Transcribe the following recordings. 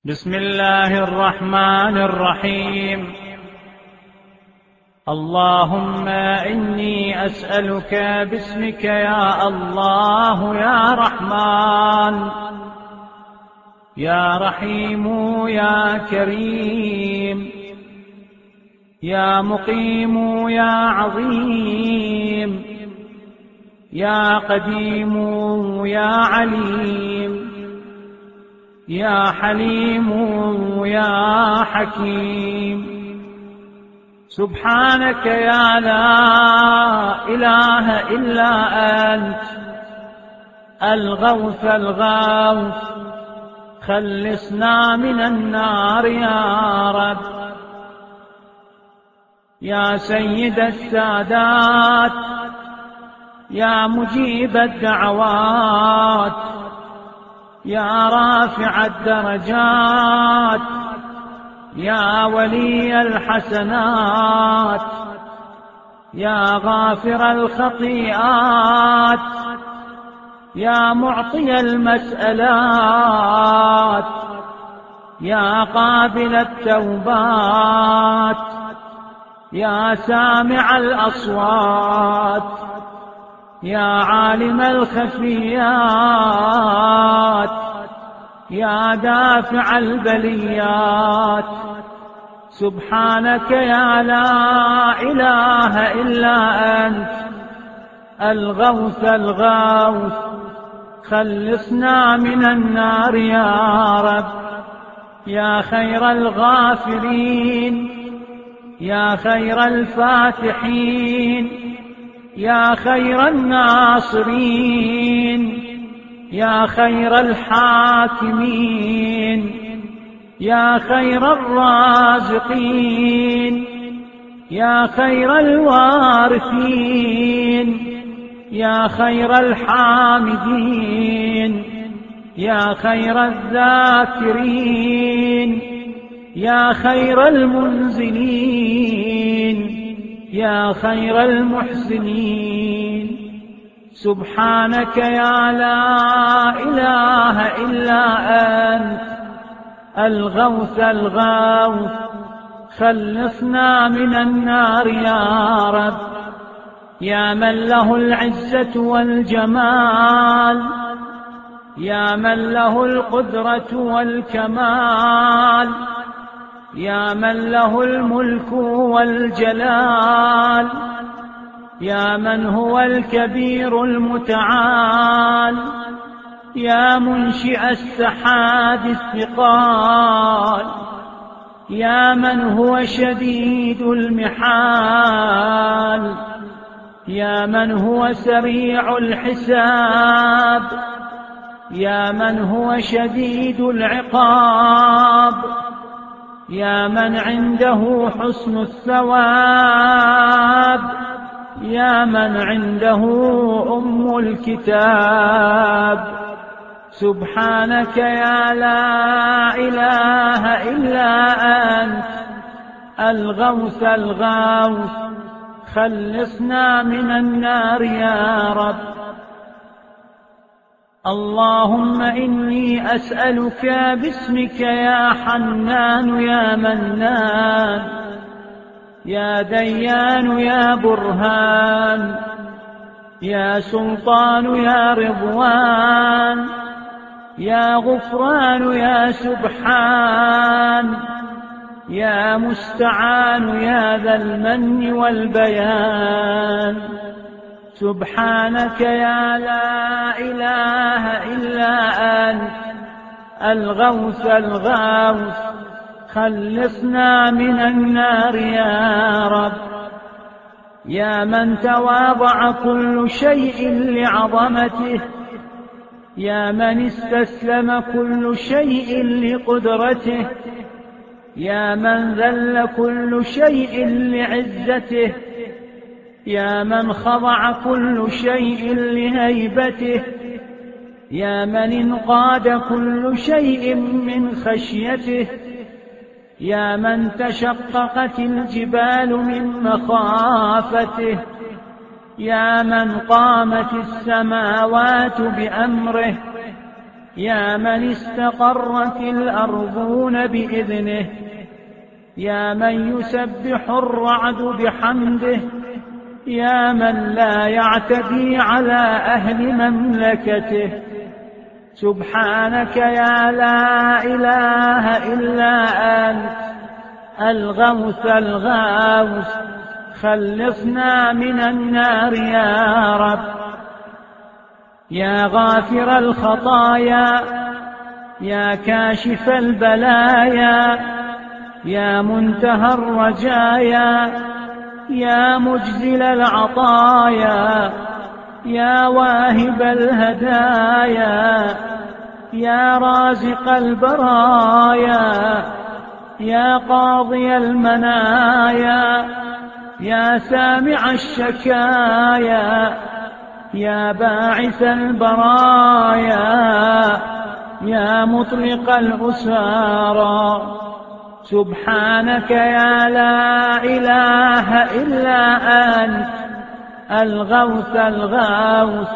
بسم الله الرحمن الرحيم. اللهم إني أسألك باسمك يا الله يا رحمن يا رحيم يا كريم يا مقيم يا عظيم يا قديم يا عليم يا حليم يا حكيم. سبحانك يا لا إله إلا أنت الغوث الغوث، خلصنا من النار يا رب. يا سيد السادات يا مجيب الدعوات يا رافع الدرجات يا ولي الحسنات يا غافر الخطيئات يا معطي المسألات يا قابل التوبات يا سامع الأصوات يا عالم الخفيات يا دافع البليات. سبحانك يا لا إله إلا أنت الغوث الغوث، خلصنا من النار يا رب. يا خير الغافرين يا خير الفاتحين يا خير الناصرين يا خير الحاكمين يا خير الرازقين يا خير الوارثين يا خير الحامدين يا خير الذاكرين يا خير المنزلين يا خير المحسنين. سبحانك يا لا إله إلا أنت الغوث الغوث، خلصنا من النار يا رب. يا من له العزة والجمال يا من له القدرة والكمال يا من له الملك والجلال يا من هو الكبير المتعال يا منشئ السحاب الثقال يا من هو شديد المحال يا من هو سريع الحساب يا من هو شديد العقاب يا من عنده حسن الثواب يا من عنده أم الكتاب. سبحانك يا لا إله إلا أنت الغوث الغوث، خلصنا من النار يا رب. اللهم إني أسألك باسمك يا حنان يا منان يا ديان يا برهان يا سلطان يا رضوان يا غفران يا سبحان يا مستعان يا ذا المن والبيان. سبحانك يا لا إله إلا أنت الغوث الغوث، خلصنا من النار يا رب. يا من تواضع كل شيء لعظمته يا من استسلم كل شيء لقدرته يا من ذل كل شيء لعزته يا من خضع كل شيء لهيبته يا من انقاد كل شيء من خشيته يا من تشققت الجبال من مخافته يا من قامت السماوات بأمره يا من استقرت الأرضون بإذنه، يا من يسبح الرعد بحمده، يا من لا يعتدي على أهل مملكته. سبحانك يا لا إله إلا أنت الغوث الغاوث، خلصنا من النار يا رب. يا غافر الخطايا، يا كاشف البلايا، يا منتهى الرجايا، يا مجزل العطايا، يا واهب الهدايا، يا رازق البرايا، يا قاضي المنايا، يا سامع الشكايا، يا باعث البرايا، يا مطلق الأسارى. سبحانك يا لا إله إلا أنت الغوث الغاوث،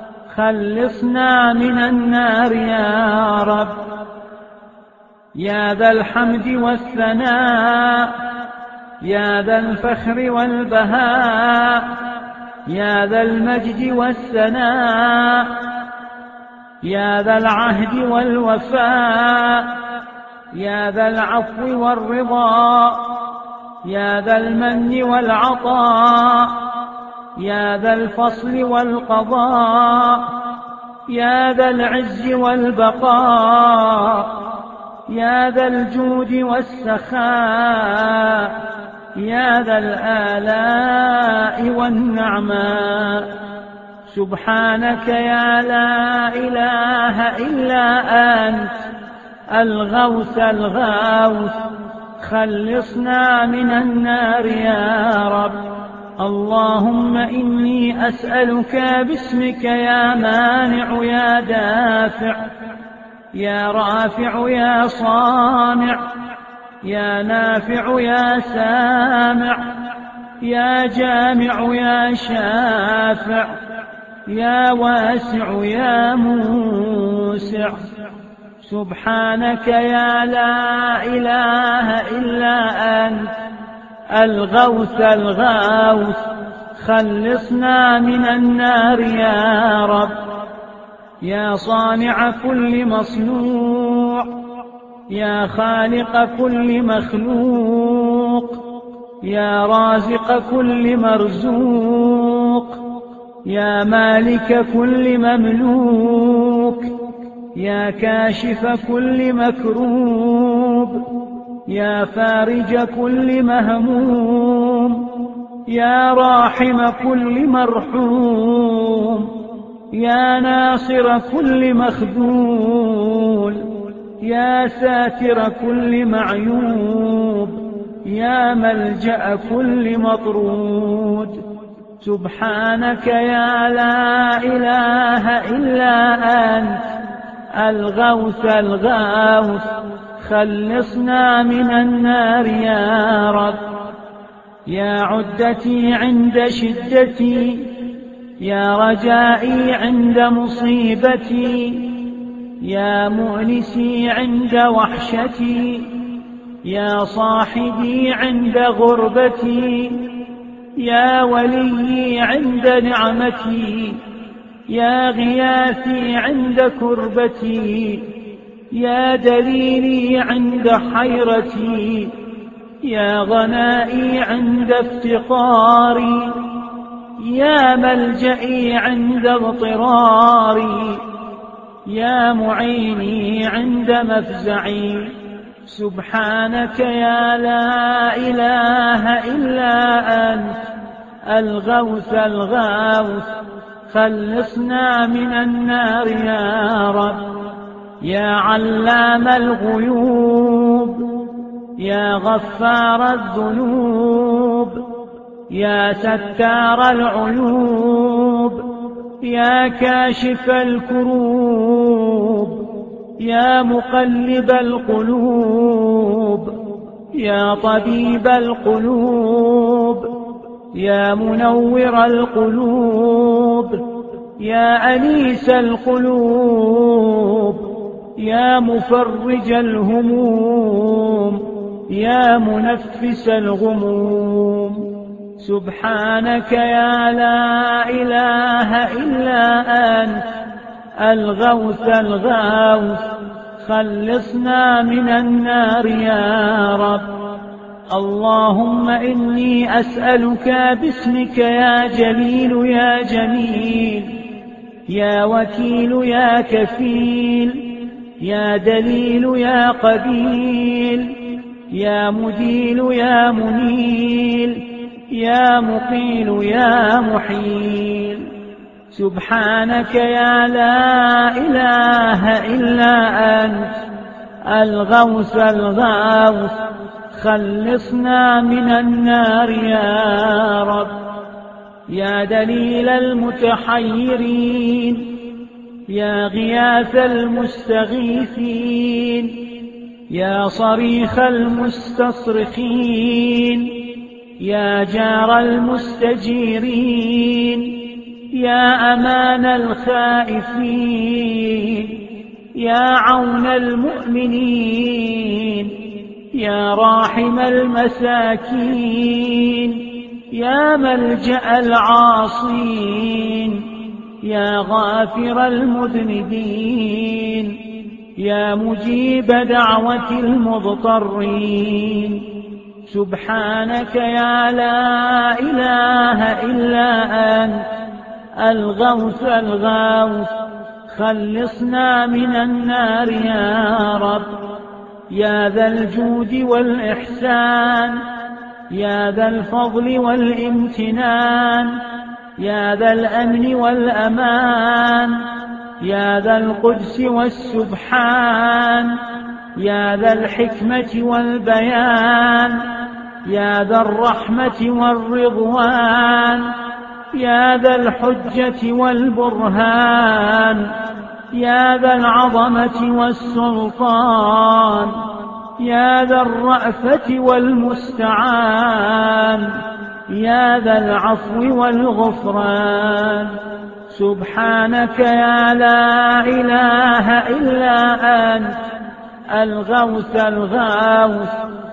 خلصنا من النار يا رب. يا ذا الحمد والثناء، يا ذا الفخر والبهاء، يا ذا المجد والثناء، يا ذا العهد والوفاء، يا ذا العفو والرضا، يا ذا المن والعطاء، يا ذا الفصل والقضاء، يا ذا العز والبقاء، يا ذا الجود والسخاء، يا ذا الآلاء والنعماء. سبحانك يا لا إله إلا أنت الغوث الغاوث، خلصنا من النار يا رب. اللهم إني أسألك باسمك يا مانع يا دافع، يا رافع يا صانع، يا نافع يا سامع، يا جامع يا شافع، يا واسع يا موسع. سبحانك يا لا إله إلا أنت الغوث الغاوث، خلصنا من النار يا رب. يا صانع كل مصنوع، يا خالق كل مخلوق، يا رازق كل مرزوق، يا مالك كل مملوك، يا كاشف كل مكروب، يا فارج كل مهموم، يا راحم كل مرحوم، يا ناصر كل مخذول، يا ساتر كل معيوب، يا ملجأ كل مطرود. سبحانك يا لا إله إلا أنت الغوث الغاوث، خلصنا من النار يا رب. يا عدتي عند شدتي، يا رجائي عند مصيبتي، يا مؤنسي عند وحشتي، يا صاحبي عند غربتي، يا وليي عند نعمتي، يا غياثي عند كربتي، يا دليلي عند حيرتي، يا غنائي عند افتقاري، يا ملجئي عند اضطراري، يا معيني عند مفزعي. سبحانك يا لا إله إلا أنت الغوث الغاوث، خلصنا من النار يا رب. يا علام الغيوب، يا غفار الذنوب، يا ستار العيوب، يا كاشف الكروب، يا مقلب القلوب، يا طبيب القلوب، يا منور القلوب، يا أنيس القلوب، يا مفرج الهموم، يا منفس الغموم. سبحانك يا لا إله إلا أنت الغوث الغوث، خلصنا من النار يا رب. اللهم إني أسألك باسمك يا جليل يا جميل، يا وكيل يا كفيل، يا دليل يا قبيل، يا مديل يا منيل، يا مقيل يا محيل. سبحانك يا لا إله إلا أنت الغوث الغوث، خلصنا من النار يا رب. يا دليل المتحيرين، يا غياث المستغيثين، يا صريخ المستصرخين، يا جار المستجيرين، يا أمان الخائفين، يا عون المؤمنين، يا راحم المساكين، يا ملجأ العاصين، يا غافر المذنبين، يا مجيب دعوة المضطرين. سبحانك يا لا إله إلا أنت الغوث الغوث، خلصنا من النار يا رب. يا ذا الجود والإحسان، يا ذا الفضل والامتنان، يا ذا الأمن والأمان، يا ذا القدس والسبحان، يا ذا الحكمة والبيان، يا ذا الرحمة والرضوان، يا ذا الحجة والبرهان، يا ذا العظمة والسلطان، يا ذا الرأفة والمستعان، يا ذا العفو والغفران. سبحانك يا لا إله إلا أنت الغوث الغوث،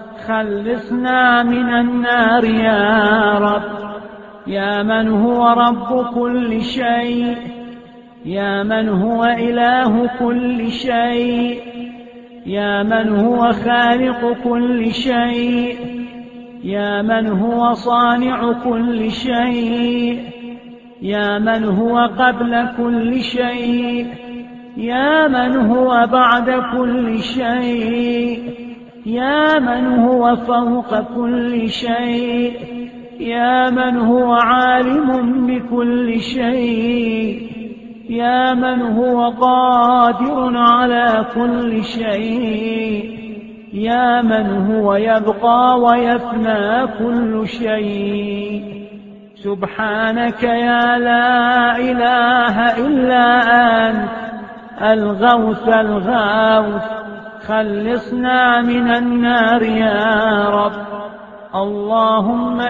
خلصنا من النار يا رب. يا من هو رب كل شيء، يا من هو إله كل شيء، يا من هو خالق كل شيء، يا من هو صانع كل شيء، يا من هو قبل كل شيء، يا من هو بعد كل شيء، يا من هو فوق كل شيء، يا من هو عالم بكل شيء، يا من هو قادر على كل شيء، يا من هو يبقى ويفنى كل شيء. سبحانك يا لا إله إلا أنت الغوث الغوث، خلصنا من النار يا رب. اللهم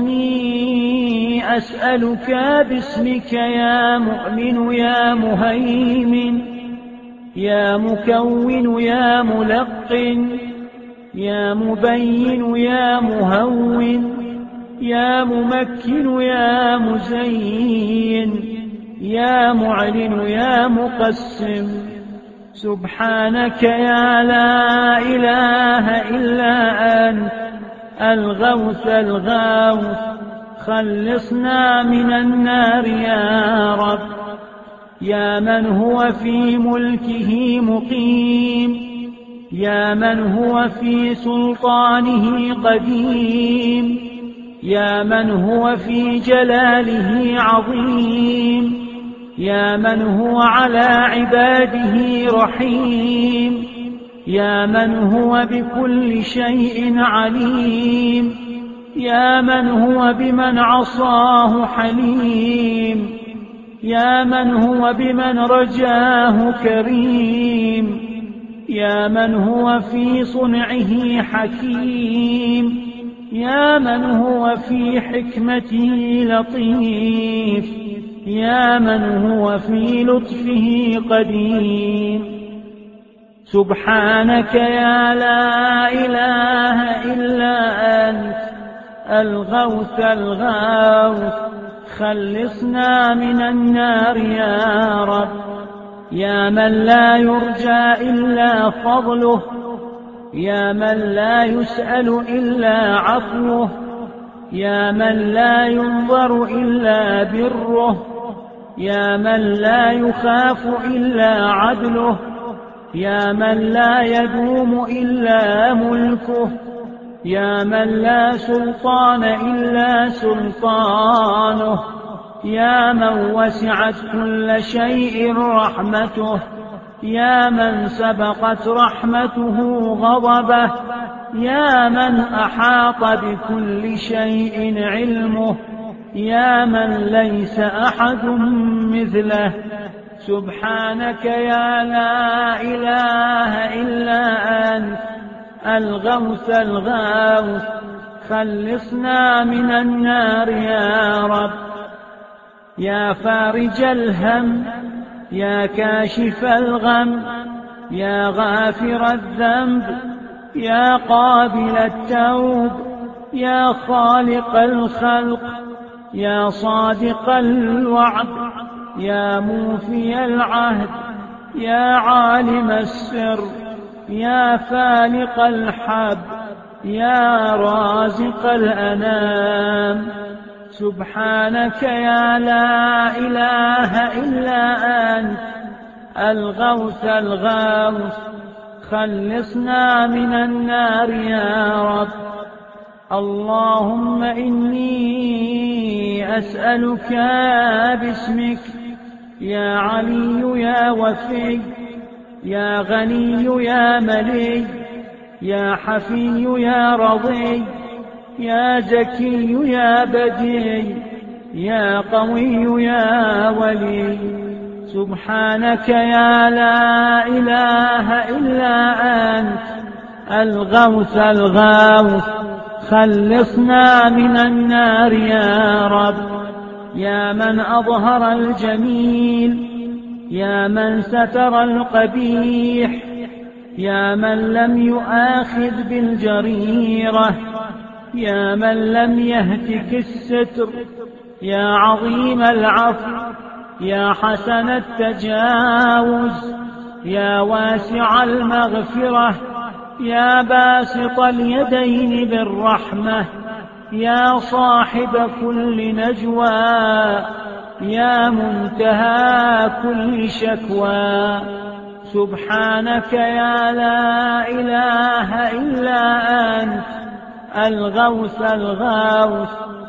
إني أسألك باسمك يا مؤمن يا مهيمن، يا مكون يا ملقن، يا مبين يا مهون، يا ممكن يا مزين، يا معلن يا مقسم. سبحانك يا لا إله إلا أنت الغوث الغوث، خلصنا من النار يا رب. يا من هو في ملكه مقيم، يا من هو في سلطانه قديم، يا من هو في جلاله عظيم، يا من هو على عباده رحيم، يا من هو بكل شيء عليم، يا من هو بمن عصاه حليم، يا من هو بمن رجاه كريم، يا من هو في صنعه حكيم، يا من هو في حكمته لطيف، يا من هو في لطفه قديم. سبحانك يا لا إله إلا أنت الغوث الغوث، خلصنا من النار يا رب. يا من لا يرجى إلا فضله، يا من لا يسأل إلا عفوه، يا من لا ينظر إلا بره، يا من لا يخاف إلا عدله، يا من لا يدوم إلا ملكه، يا من لا سلطان إلا سلطانه، يا من وسعت كل شيء رحمته، يا من سبقت رحمته غضبه، يا من أحاط بكل شيء علمه، يا من ليس أحد مثله. سبحانك يا لا إله إلا أنت الغوث الغوث، خلصنا من النار يا رب. يا فارج الهم، يا كاشف الغم، يا غافر الذنب، يا قابل التوب، يا خالق الخلق، يا صادق الوعد، يا موفي العهد، يا عالم السر، يا فالق الحب، يا رازق الأنام. سبحانك يا لا إله إلا أنت الغوث الغوث، خلصنا من النار يا رب. اللهم إني أسألك باسمك يا علي يا وفي، يا غني يا ملي، يا حفي يا رضي، يا زكي يا بديع، يا قوي يا ولي. سبحانك يا لا إله إلا أنت الغوث الغوث، خلصنا من النار يا رب. يا من أظهر الجميل، يا من ستر القبيح، يا من لم يؤاخذ بالجريرة، يا من لم يهتك الستر، يا عظيم العفو، يا حسن التجاوز، يا واسع المغفرة، يا باسط اليدين بالرحمة، يا صاحب كل نجوى، يا منتهى كل شكوى. سبحانك يا لا إله إلا أنت الغوث الغوث،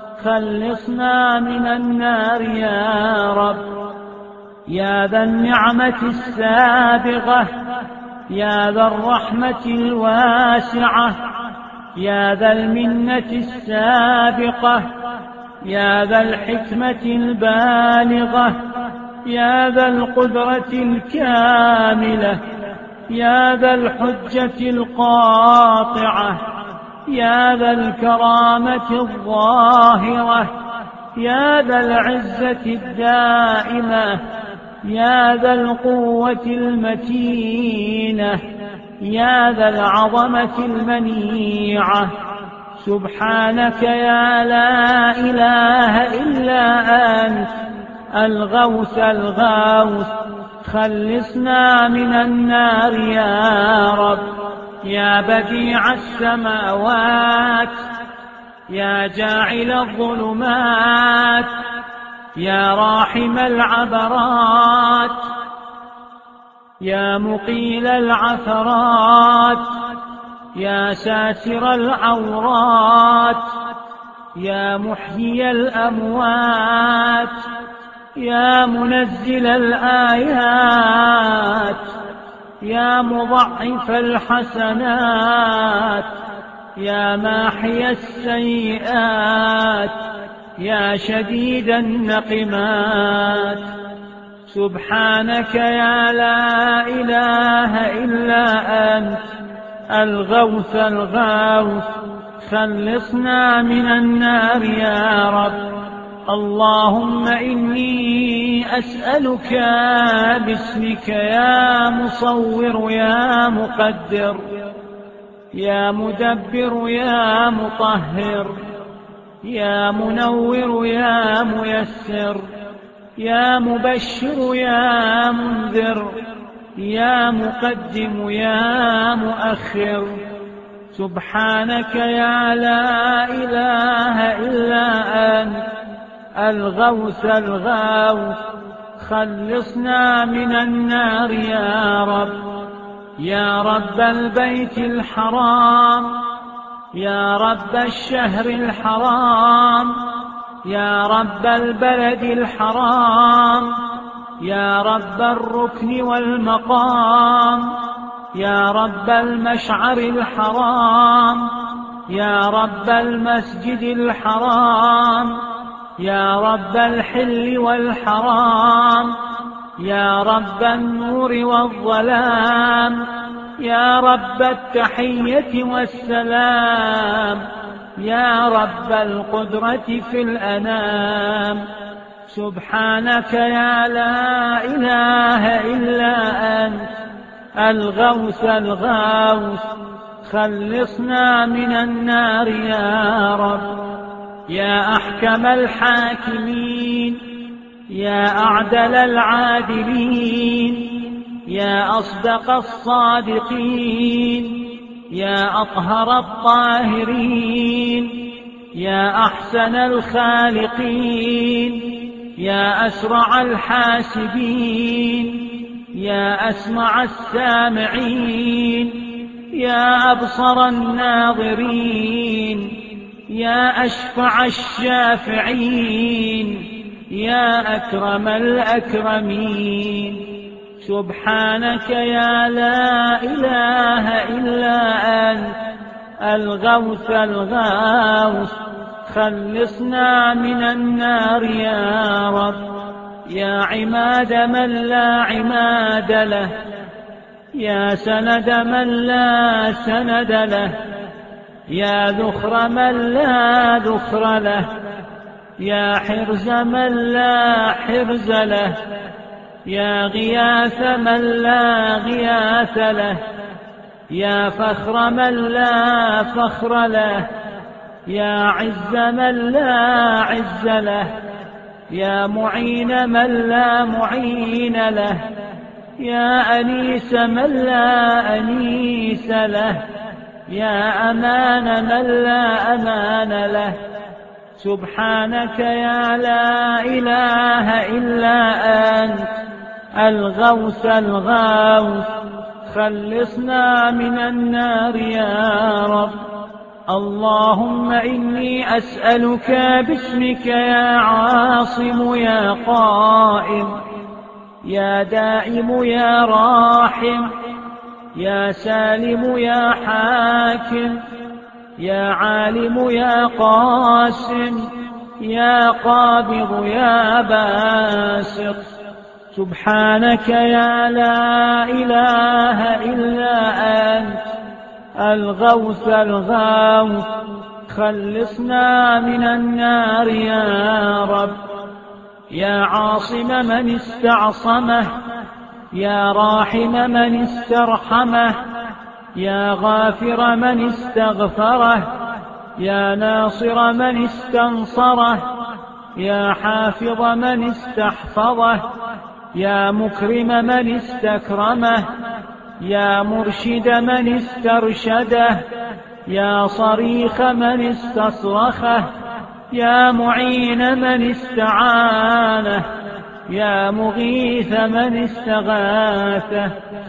خلصنا من النار يا رب. يا ذا النعمة السابغة، يا ذا الرحمة الواسعة، يا ذا المنة السابقة، يا ذا الحكمة البالغة، يا ذا القدرة الكاملة، يا ذا الحجة القاطعة، يا ذا الكرامة الظاهرة، يا ذا العزة الدائمة، يا ذا القوة المتينة، يا ذا العظمة المنيعة. سبحانك يا لا إله إلا أنت الغوث الغوث، خلصنا من النار يا رب. يا بديع السماوات، يا جاعل الظلمات، يا راحم العبرات، يا مقيل العثرات، يا ساتر العورات، يا محيي الأموات، يا منزل الآيات، يا مضعف الحسنات، يا ماحي السيئات، يا شديد النقمات. سبحانك يا لا إله إلا أنت الغوث الغوث، خلصنا من النار يا رب. اللهم إني أسألك باسمك يا مصور يا مقدر يا مدبر يا مطهر يا منور يا ميسر يا مبشر يا منذر يا مقدم يا مؤخر، سبحانك يا لا إله إلا أنت الغوث الغاوث، خلصنا من النار يا رب. يا رب البيت الحرام، يا رب الشهر الحرام، يا رب البلد الحرام، يا رب الركن والمقام، يا رب المشعر الحرام، يا رب المسجد الحرام، يا رب الحل والحرام، يا رب النور والظلام، يا رب التحية والسلام، يا رب القدرة في الأنام، سبحانك يا لا إله إلا أنت الغوث الغاوث، خلصنا من النار يا رب. يا أحكم الحاكمين، يا أعدل العادلين، يا أصدق الصادقين، يا أطهر الطاهرين، يا أحسن الخالقين، يا أسرع الحاسبين، يا أسمع السامعين، يا أبصر الناظرين، يا أشفع الشافعين، يا أكرم الأكرمين، سبحانك يا لا إله إلا أنت الغوث الغاوث، خلصنا من النار يا رب. يا عماد من لا عماد له، يا سند من لا سند له، يا ذخر من لا ذخر له، يا حرز من لا حرز له، يا غياث من لا غياث له، يا فخر من لا فخر له، يا عز من لا عز له، يا معين من لا معين له، يا أنيس من لا أنيس له، يا أمان من لا أمان له، سبحانك يا لا إله إلا أنت الغوث الغاوث، خلصنا من النار يا رب. اللهم إني أسألك باسمك يا عاصم يا قائم، يا دائم يا راحم، يا سالم يا حاكم، يا عالم يا قاسم، يا قابض يا باسط، سبحانك يا لا إله إلا أنت الغوث الغاوث، خلصنا من النار يا رب. يا عاصم من استعصمه، يا راحم من استرحمه، يا غافر من استغفره، يا ناصر من استنصره، يا حافظ من استحفظه، يا مكرم من استكرمه، يا مرشد من استرشده، يا صريخ من استصرخه، يا معين من استعانه، يا مغيث من استغاثه،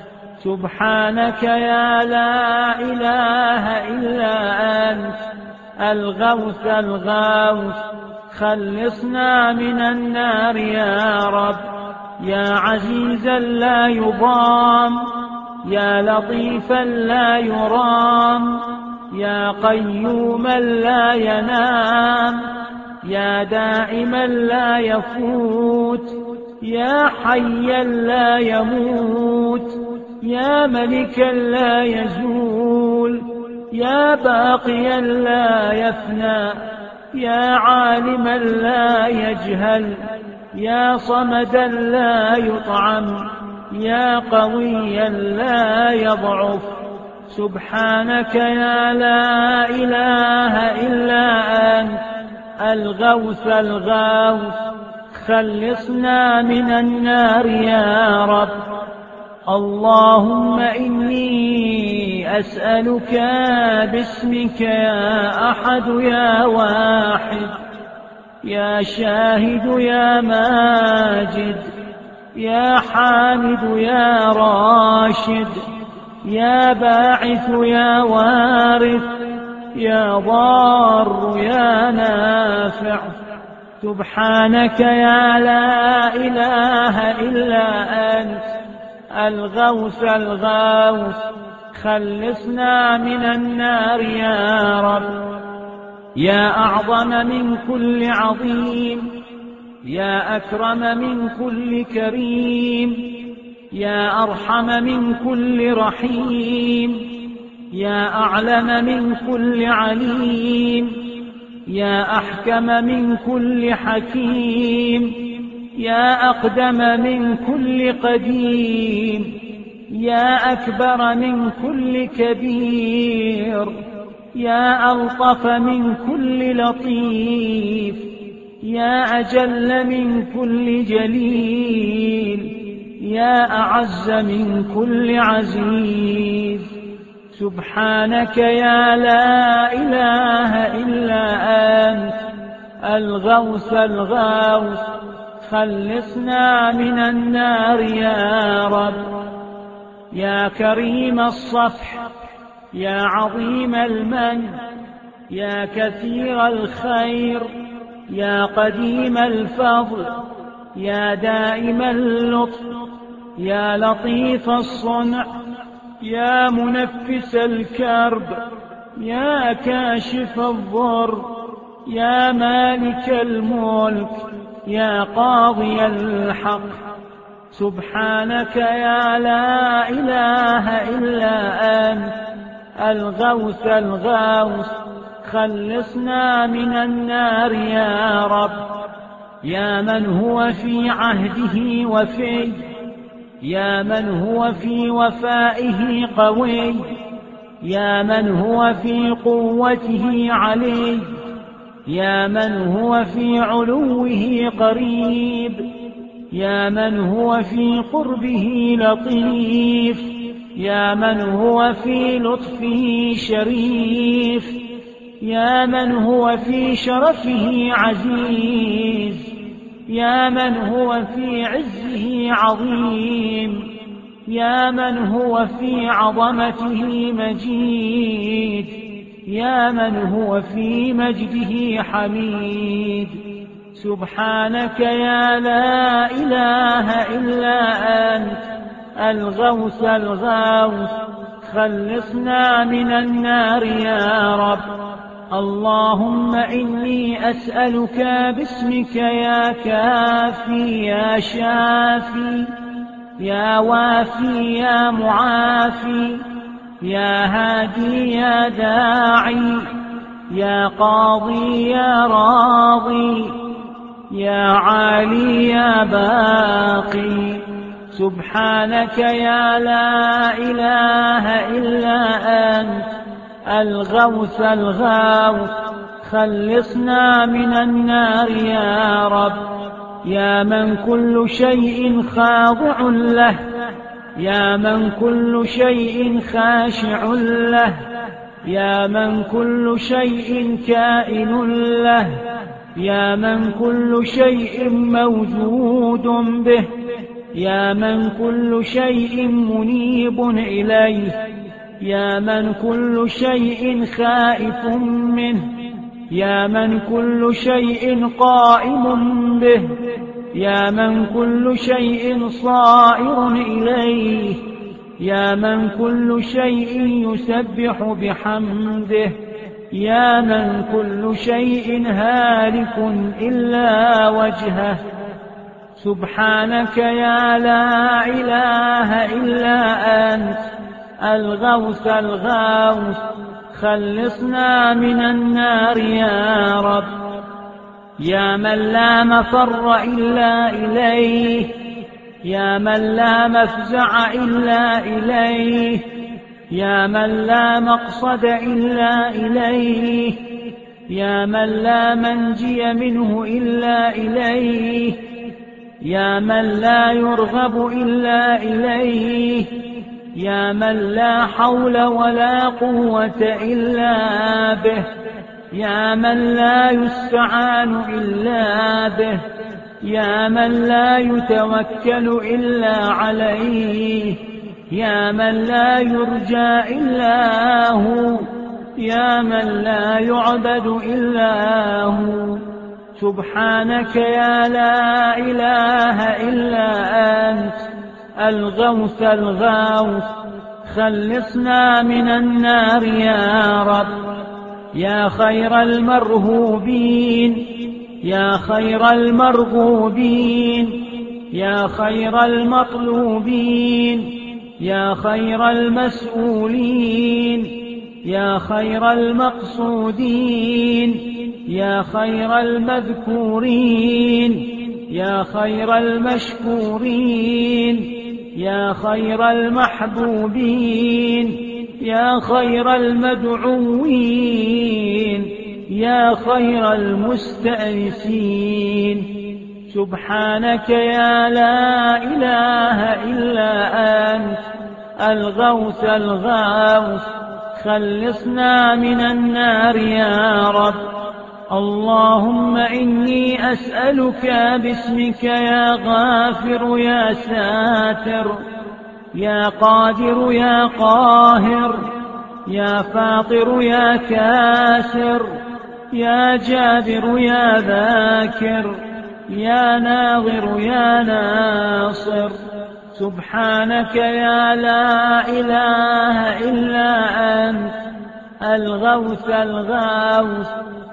سبحانك يا لا إله إلا أنت الغوث الغاوث، خلصنا من النار يا رب. يا عزيزا لا يضام، يا لطيفا لا يرام، يا قيوما لا ينام، يا دائما لا يفوت، يا حيا لا يموت، يا ملكا لا يزول، يا باقيا لا يفنى، يا عالما لا يجهل، يا صمدا لا يطعم، يا قويا لا يضعف. سبحانك يا لا إله إلا أنت الغوث الغوث، خلصنا من النار يا رب. اللهم إني أسألك باسمك يا أحد يا واحد، يا شاهد يا ماجد، يا حامد يا راشد، يا باعث يا وارث، يا ضار يا نافع. سبحانك يا لا إله إلا أنت الغوث الغوث، خلصنا من النار يا رب. يا أعظم من كل عظيم، يا أكرم من كل كريم، يا أرحم من كل رحيم، يا أعلم من كل عليم، يا أحكم من كل حكيم، يا أقدم من كل قديم، يا أكبر من كل كبير، يا ألطف من كل لطيف، يا أجل من كل جليل، يا أعز من كل عزيز. سبحانك يا لا إله إلا أنت الغوث الغوث، خلصنا من النار يا رب. يا كريم الصفح، يا عظيم المن، يا كثير الخير، يا قديم الفضل، يا دائم اللطف، يا لطيف الصنع، يا منفس الكرب، يا كاشف الضر، يا مالك الملك، يا قاضي الحق. سبحانك يا لا إله إلا أنت الغوث الغوث، خلصنا من النار يا رب. يا من هو في عهده وفي، يا من هو في وفائه قوي، يا من هو في قوته علي، يا من هو في علوه قريب، يا من هو في قربه لطيف، يا من هو في لطفه شريف، يا من هو في شرفه عزيز، يا من هو في عزه عظيم، يا من هو في عظمته مجيد، يا من هو في مجده حميد. سبحانك يا لا إله إلا أنت الغوث الغوث، خلصنا من النار يا رب. اللهم إني أسألك باسمك يا كافي يا شافي، يا وافي يا معافي، يا هادي يا داعي، يا قاضي يا راضي، يا عالي يا باقي. سبحانك يا لا إله إلا أنت الغوث الغوث، خلصنا من النار يا رب. يا من كل شيء خاضع له، يا من كل شيء خاشع له، يا من كل شيء كائن له، يا من كل شيء موجود به، يا من كل شيء منيب إليه، يا من كل شيء خائف منه، يا من كل شيء قائم به، يا من كل شيء صائر إليه، يا من كل شيء يسبح بحمده، يا من كل شيء هالك إلا وجهه. سبحانك يا لا إله إلا أنت الغوث الغوث، خلصنا من النار يا رب. يا من لا مفر إلا إليه، يا من لا مفزع إلا إليه، يا من لا مقصد إلا إليه، يا من لا منجي منه إلا إليه، يا من لا يرغب إلا إليه، يا من لا حول ولا قوة إلا به، يا من لا يستعان إلا به، يا من لا يتوكل إلا عليه، يا من لا يرجى إلا هو، يا من لا يعبد إلا هو. سبحانك يا لا إله إلا أنت الغوث الغوث، خلصنا من النار يا رب. يا خير المرهوبين، يا خير المرغوبين، يا خير المطلوبين، يا خير المسؤولين، يا خير المقصودين، يا خير المذكورين، يا خير المشكورين، يا خير المحبوبين، يا خير المدعوين، يا خير المستأنسين. سبحانك يا لا إله إلا أنت الغوث الغوث، خلصنا من النار يا رب. اللهم إني أسألك باسمك يا غافر يا ساتر، يا قادر يا قاهر، يا فاطر يا كاسر، يا جابر يا ذاكر، يا ناظر يا ناصر. سبحانك يا لا إله إلا أنت الغوث الغوث،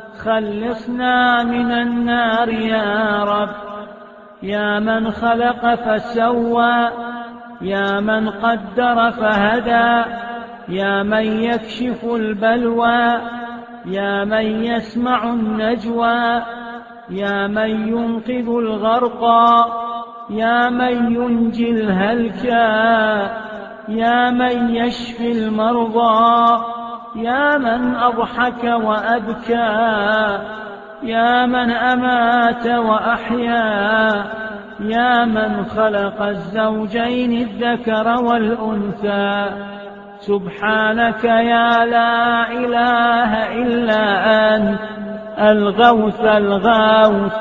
خلصنا من النار يا رب. يا من خلق فسوى، يا من قدر فهدى، يا من يكشف البلوى، يا من يسمع النجوى، يا من ينقذ الغرقى، يا من ينجي الهلكى، يا من يشفي المرضى، يا من أضحك وأبكى، يا من أمات وأحيا، يا من خلق الزوجين الذكر والأنثى. سبحانك يا لا إله إلا أنت الغوث الغوث،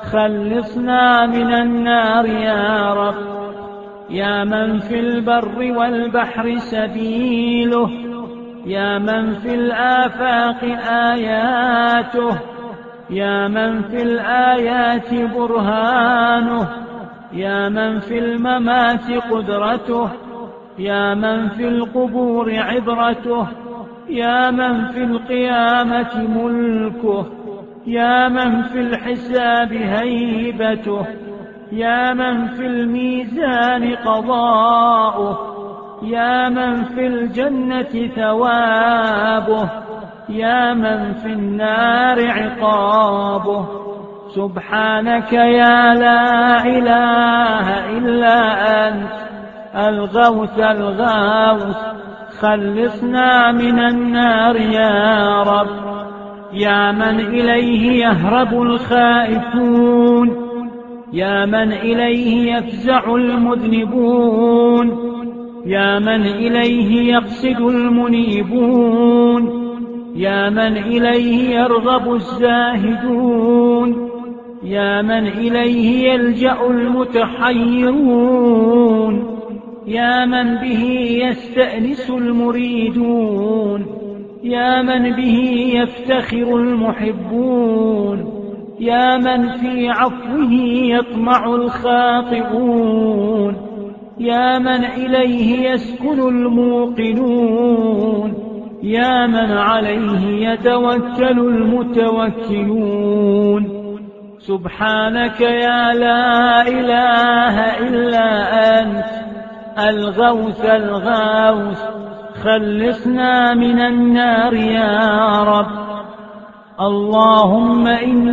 خلصنا من النار يا رب. يا من في البر والبحر سبيله، يا من في الآفاق آياته، يا من في الآيات برهانه، يا من في الممات قدرته، يا من في القبور عبرته، يا من في القيامة ملكه، يا من في الحساب هيبته، يا من في الميزان قضاؤه، يا من في الجنة ثوابه، يا من في النار عقابه. سبحانك يا لا إله إلا أنت الغوث الغوث، خلصنا من النار يا رب. يا من إليه يهرب الخائفون، يا من إليه يفزع المذنبون، يا من إليه يقصد المنيبون، يا من إليه يرغب الزاهدون، يا من إليه يلجأ المتحيرون، يا من به يستأنس المريدون، يا من به يفتخر المحبون، يا من في عفوه يطمع الخاطئون، يا من إليه يسكن الموقنون، يا من عليه يتوكل المتوكلون. سبحانك يا لا إله إلا أنت الغوث الغوث، خلصنا من النار يا رب. اللهم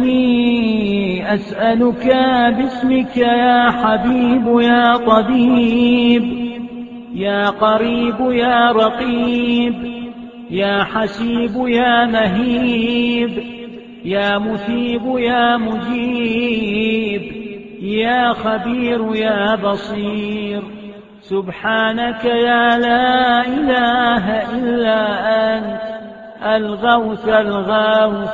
إني أسألك باسمك يا حبيب يا طبيب يا قريب يا رقيب يا حسيب يا مهيب يا مثيب يا مجيب يا خبير يا بصير، سبحانك يا لا إله إلا أنت الغوث الغوث،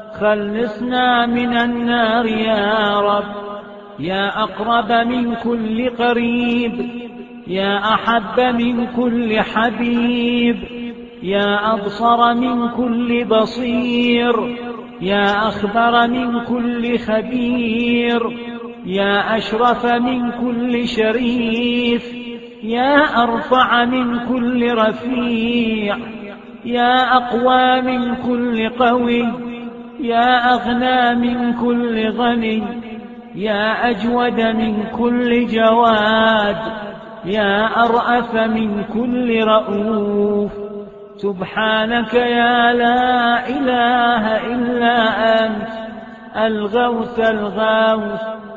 خلصنا من النار يا رب. يا أقرب من كل قريب، يا أحب من كل حبيب، يا أبصر من كل بصير، يا أخبر من كل خبير، يا أشرف من كل شريف، يا أرفع من كل رفيع، يا أقوى من كل قوي، يا أغنى من كل غني، يا أجود من كل جواد، يا أرأف من كل رؤوف، سبحانك يا لا إله إلا أنت الغوث الغوث،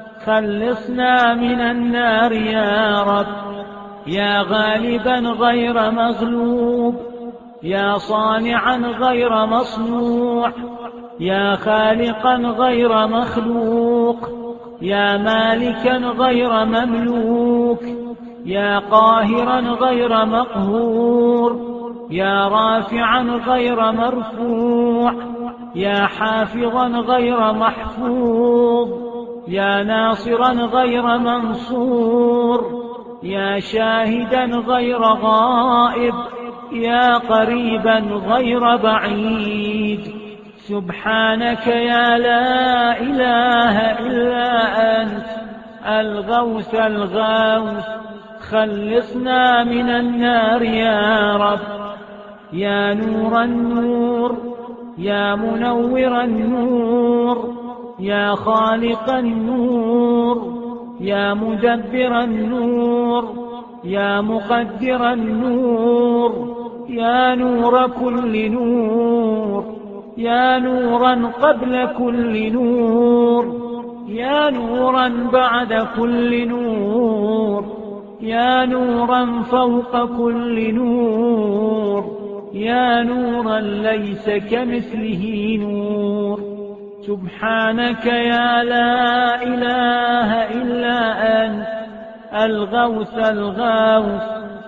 خلصنا من النار يا رب. يا غالبا غير مغلوب، يا صانعا غير مصنوع، يا خالقا غير مخلوق، يا مالكا غير مملوك، يا قاهرا غير مقهور، يا رافعا غير مرفوع، يا حافظا غير محفوظ، يا ناصرا غير منصور، يا شاهدا غير غائب، يا قريبا غير بعيد، سبحانك يا لا إله إلا أنت الغوث الغوث، خلصنا من النار يا رب. يا نور النور، يا منور النور، يا خالق النور، يا مدبر النور، يا مقدر النور، يا نور كل نور، يا نورا قبل كل نور، يا نورا بعد كل نور، يا نورا فوق كل نور، يا نورا ليس كمثله نور، سبحانك يا لا إله إلا أنت الغوث الغوث،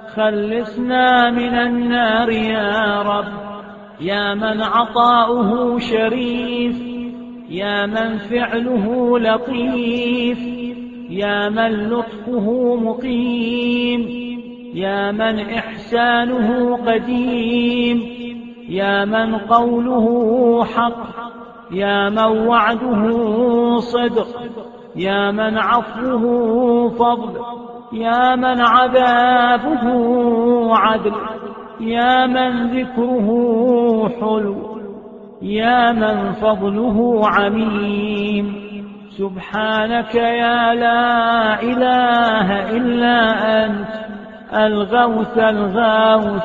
خلصنا من النار يا رب. يا من عطاؤه شريف، يا من فعله لطيف، يا من لطفه مقيم، يا من إحسانه قديم، يا من قوله حق، يا من وعده صدق، يا من عفوه فضل، يا من عذابه عدل، يا من ذكره حلو، يا من فضله عميم، سبحانك يا لا إله إلا أنت الغوث الغوث،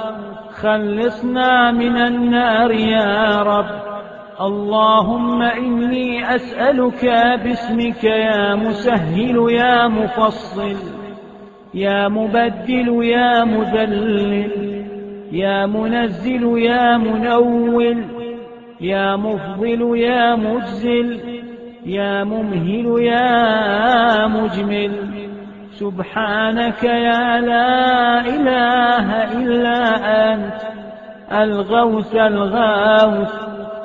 خلصنا من النار يا رب. اللهم إني أسألك باسمك يا مسهل يا مفصل، يا مبدل يا مذلل، يا منزل يا منول، يا مفضل يا مجزل، يا ممهل يا مجمل، سبحانك يا لا إله إلا أنت الغوث الغوث،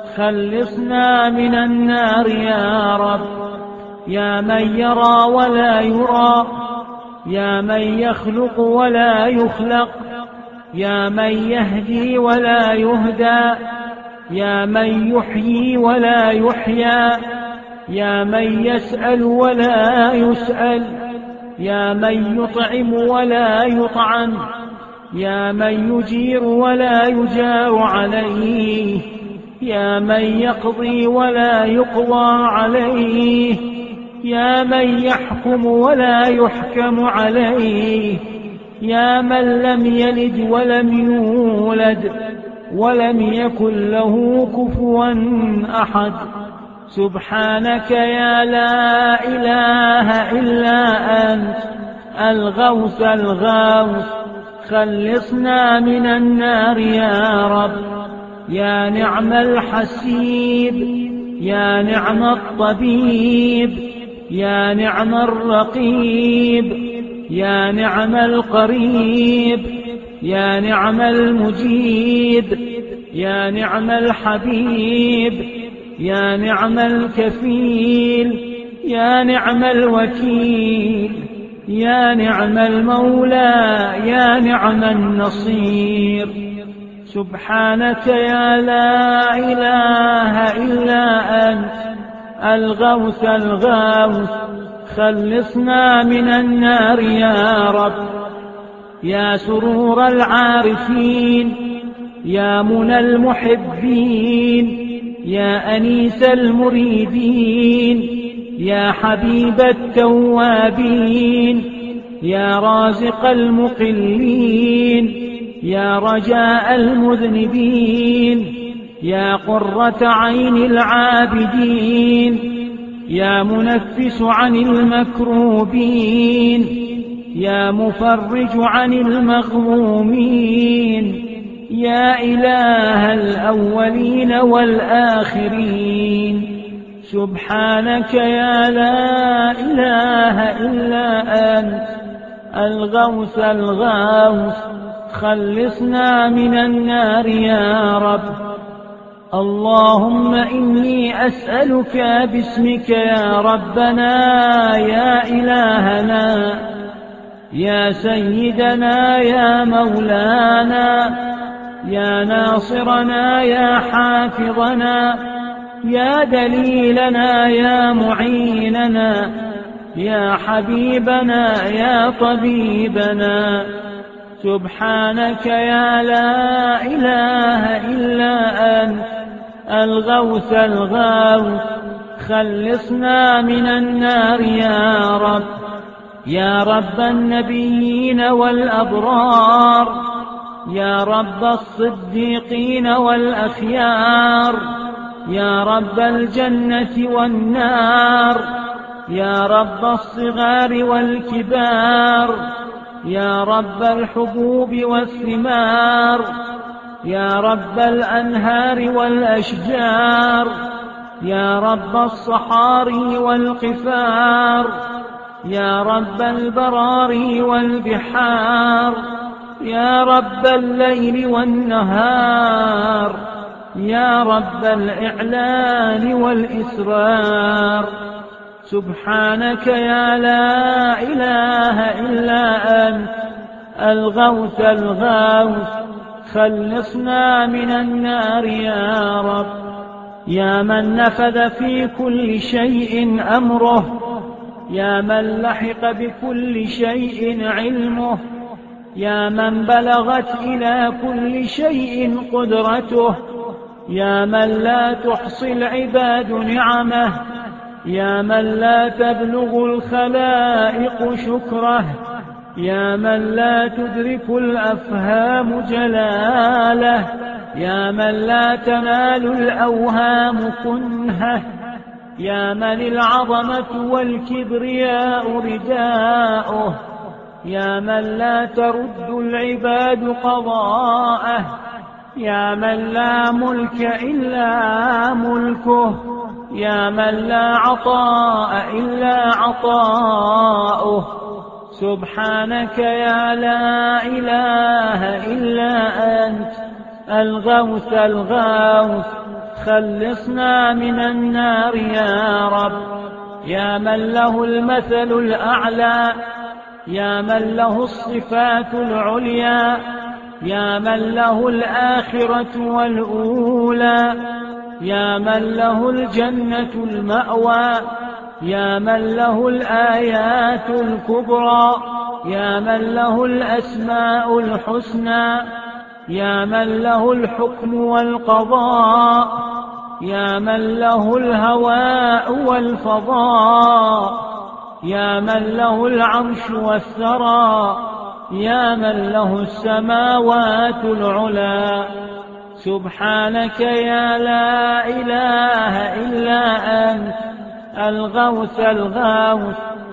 خلصنا من النار يا رب. يا من يرى ولا يرى، يا من يخلق ولا يخلق، يا من يهدي ولا يهدى، يا من يحيي ولا يحيى، يا من يسأل ولا يسأل، يا من يطعم ولا يطعم، يا من يجير ولا يجار عليه، يا من يقضي ولا يقضى عليه، يا من يحكم ولا يحكم عليه، يا من لم يلد ولم يولد ولم يكن له كفوا أحد. سبحانك يا لا إله إلا أنت الغوث الغوث، خلصنا من النار يا رب. يا نعم الحسيب، يا نعم الطبيب، يا نعم الرقيب، يا نعم القريب، يا نعم المجيب، يا نعم الحبيب، يا نعم الكفيل، يا نعم الوكيل، يا نعم المولى، يا نعم النصير. سبحانك يا لا إله إلا أنت الغوث الغوث، خلصنا من النار يا رب. يا سرور العارفين، يا منى المحبين، يا أنيس المريدين، يا حبيب التوابين، يا رازق المقلين، يا رجاء المذنبين، يا قرة عين العابدين، يا منفس عن المكروبين، يا مفرج عن المغمومين، يا إله الأولين والآخرين. سبحانك يا لا إله إلا أنت الغوث الغوث، خلصنا من النار يا رب. اللهم إني أسألك باسمك يا ربنا، يا إلهنا، يا سيدنا، يا مولانا، يا ناصرنا، يا حافظنا، يا دليلنا، يا معيننا، يا حبيبنا، يا طبيبنا. سبحانك يا لا إله إلا أنت الغوث الغوث، خلصنا من النار يا رب. يا رب النبيين والأبرار، يا رب الصديقين والأخيار، يا رب الجنة والنار، يا رب الصغار والكبار، يا رب الحبوب والثمار، يا رب الأنهار والأشجار، يا رب الصحاري والقفار، يا رب البراري والبحار، يا رب الليل والنهار، يا رب الإعلان والإسرار. سبحانك يا لا إله إلا أنت الغوث الغوث، خلصنا من النار يا رب. يا من نفذ في كل شيء أمره، يا من لحق بكل شيء علمه، يا من بلغت إلى كل شيء قدرته، يا من لا تحصي العباد نعمه، يا من لا تبلغ الخلائق شكره، يا من لا تدرك الأفهام جلاله، يا من لا تنال الأوهام كنهه، يا من العظمة والكبرياء رداؤه، يا من لا ترد العباد قضاءه، يا من لا ملك إلا ملكه، يا من لا عطاء إلا عطاؤه. سبحانك يا لا إله إلا أنت الغوث الغوث، خلصنا من النار يا رب. يا من له المثل الأعلى، يا من له الصفات العليا، يا من له الآخرة والأولى، يا من له الجنة المأوى، يا من له الآيات الكبرى، يا من له الأسماء الحسنى، يا من له الحكم والقضاء، يا من له الهواء والفضاء، يا من له العرش والثرى، يا من له السماوات العلا. سبحانك يا لا إله إلا أنت الغوث الغوث،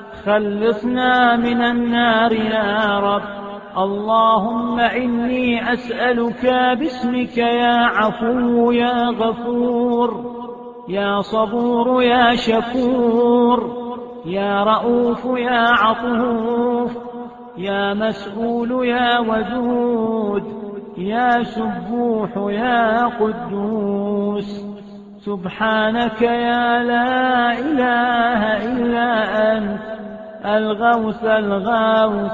خلصنا من النار يا رب. اللهم إني أسألك باسمك يا عفو يا غفور، يا صبور يا شكور، يا رؤوف يا عطوف، يا مسؤول يا ودود، يا سبوح يا قدوس. سبحانك يا لا إله إلا أنت الغوث الغوث،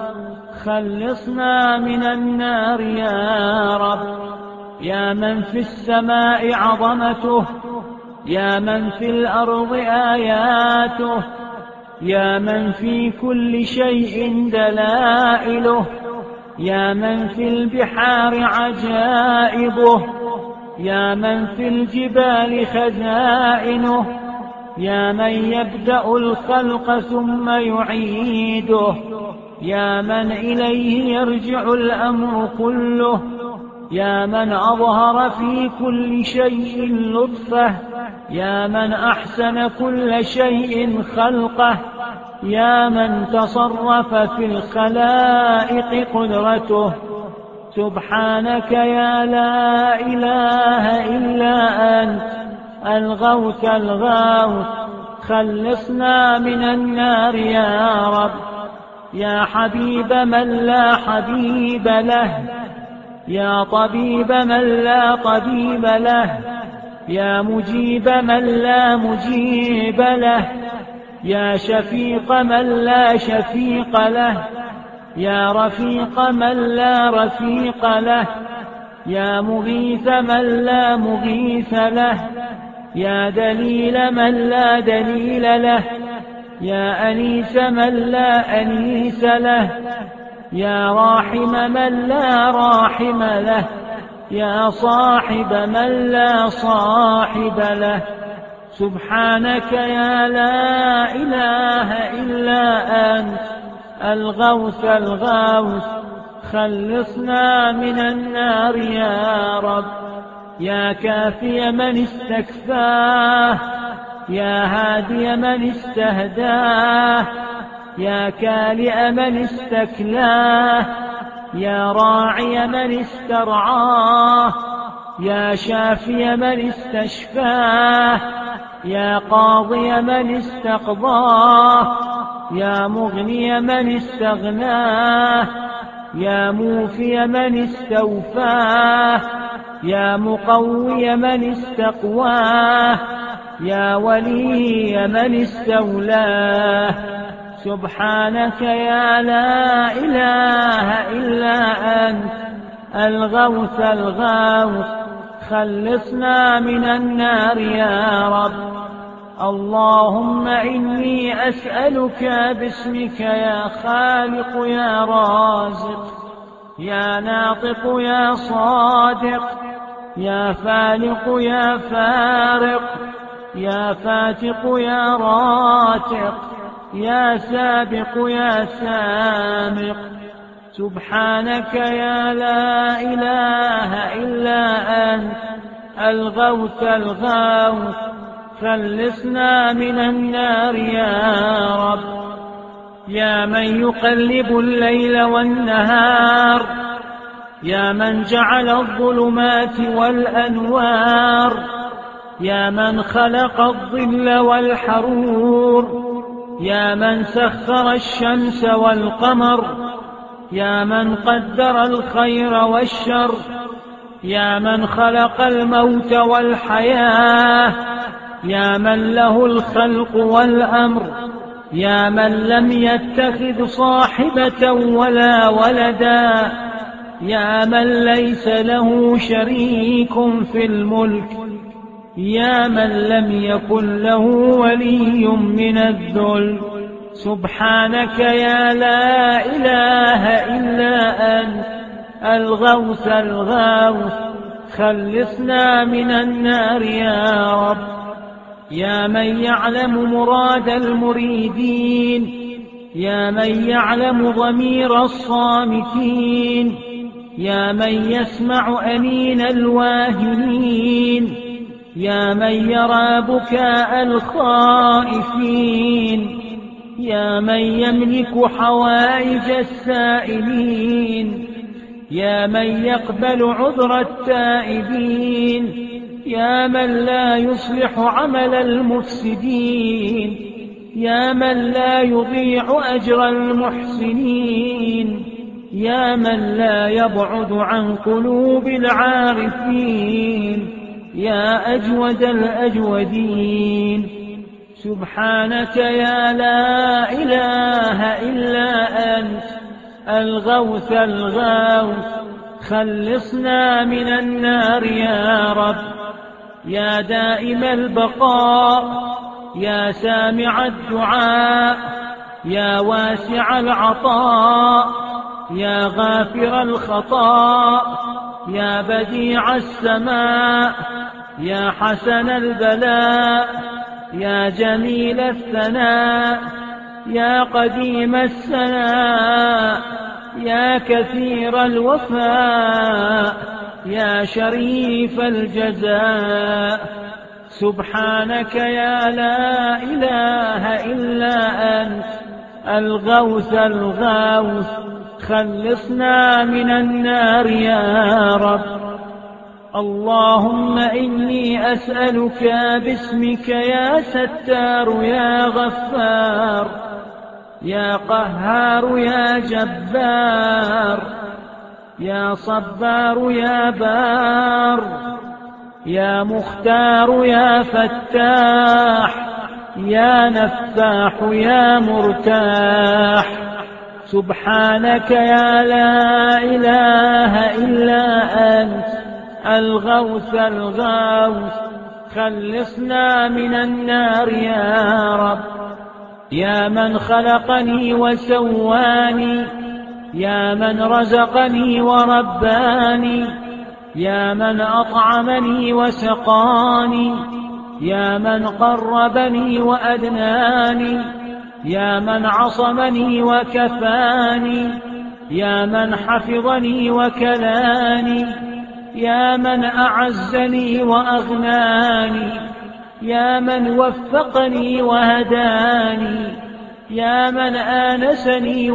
خلصنا من النار يا رب. يا من في السماء عظمته، يا من في الأرض آياته، يا من في كل شيء دلائله، يا من في البحار عجائبه، يا من في الجبال خزائنه، يا من يبدأ الخلق ثم يعيده، يا من إليه يرجع الأمر كله، يا من أظهر في كل شيء لطفه، يا من أحسن كل شيء خلقه، يا من تصرف في الخلائق قدرته. سبحانك يا لا إله إلا أنت الغوث الغوث، خلصنا من النار يا رب. يا حبيب من لا حبيب له، يا طبيب من لا طبيب له، يا مجيب من لا مجيب له، يا شفيق من لا شفيق له، يا رفيق من لا رفيق له، يا مغيث من لا مغيث له، يا دليل من لا دليل له، يا أنيس من لا أنيس له، يا راحم من لا راحم له، يا صاحب من لا صاحب له. سبحانك يا لا إله إلا أنت الغوث الغوث، خلصنا من النار يا رب. يا كافي من استكفاه، يا هادي من استهداه، يا كالئ من استكلاه، يا راعي من استرعاه، يا شافي من استشفاه، يا قاضي من استقضاه، يا مغني من استغناه، يا موفي من استوفاه، يا مقوي من استقواه، يا ولي من استولاه. سبحانك يا لا إله إلا أنت الغوث الغوث، خلصنا من النار يا رب. اللهم إني أسألك باسمك يا خالق يا رازق، يا ناطق يا صادق، يا فالق يا فارق، يا فاتق يا راتق، يا سابق يا سامق. سبحانك يا لا إله إلا أنت الغوث الغوث، خلصنا من النار يا رب. يا من يقلب الليل والنهار، يا من جعل الظلمات والأنوار، يا من خلق الظل والحرور، يا من سخر الشمس والقمر، يا من قدر الخير والشر، يا من خلق الموت والحياة، يا من له الخلق والأمر، يا من لم يتخذ صاحبة ولا ولدا، يا من ليس له شريك في الملك، يا من لم يكن له ولي من الذل. سبحانك يا لا إله إلا أنت الغوث الغوث، خلصنا من النار يا رب. يا من يعلم مراد المريدين، يا من يعلم ضمير الصامتين، يا من يسمع أنين الواهمين، يا من يرى بكاء الخائفين، يا من يملك حوائج السائلين، يا من يقبل عذر التائبين، يا من لا يصلح عمل المفسدين، يا من لا يضيع أجر المحسنين، يا من لا يبعد عن قلوب العارفين، يا أجود الأجودين. سبحانك يا لا إله إلا أنت الغوث الغوث، خلصنا من النار يا رب. يا دائم البقاء، يا سامع الدعاء، يا واسع العطاء، يا غافر الخطاء، يا بديع السماء، يا حسن البلاء، يا جميل الثناء، يا قديم السناء، يا كثير الوفاء، يا شريف الجزاء. سبحانك يا لا إله إلا أنت الغوث الغوث، خلصنا من النار يا رب. اللهم إني أسألك باسمك يا ستار يا غفار، يا قهار يا جبار، يا صبار يا بار، يا مختار يا فتاح، يا نفاح يا مرتاح. سبحانك يا لا إله إلا أنت الغوث الغوث، خلصنا من النار يا رب. يا من خلقني وسواني، يا من رزقني ورباني، يا من أطعمني وسقاني، يا من قربني وأدناني، يا من عصمني وكفاني، يا من حفظني وكلاني، يا من أعزني وأغناني، يا من وفقني وهداني، يا من آنسني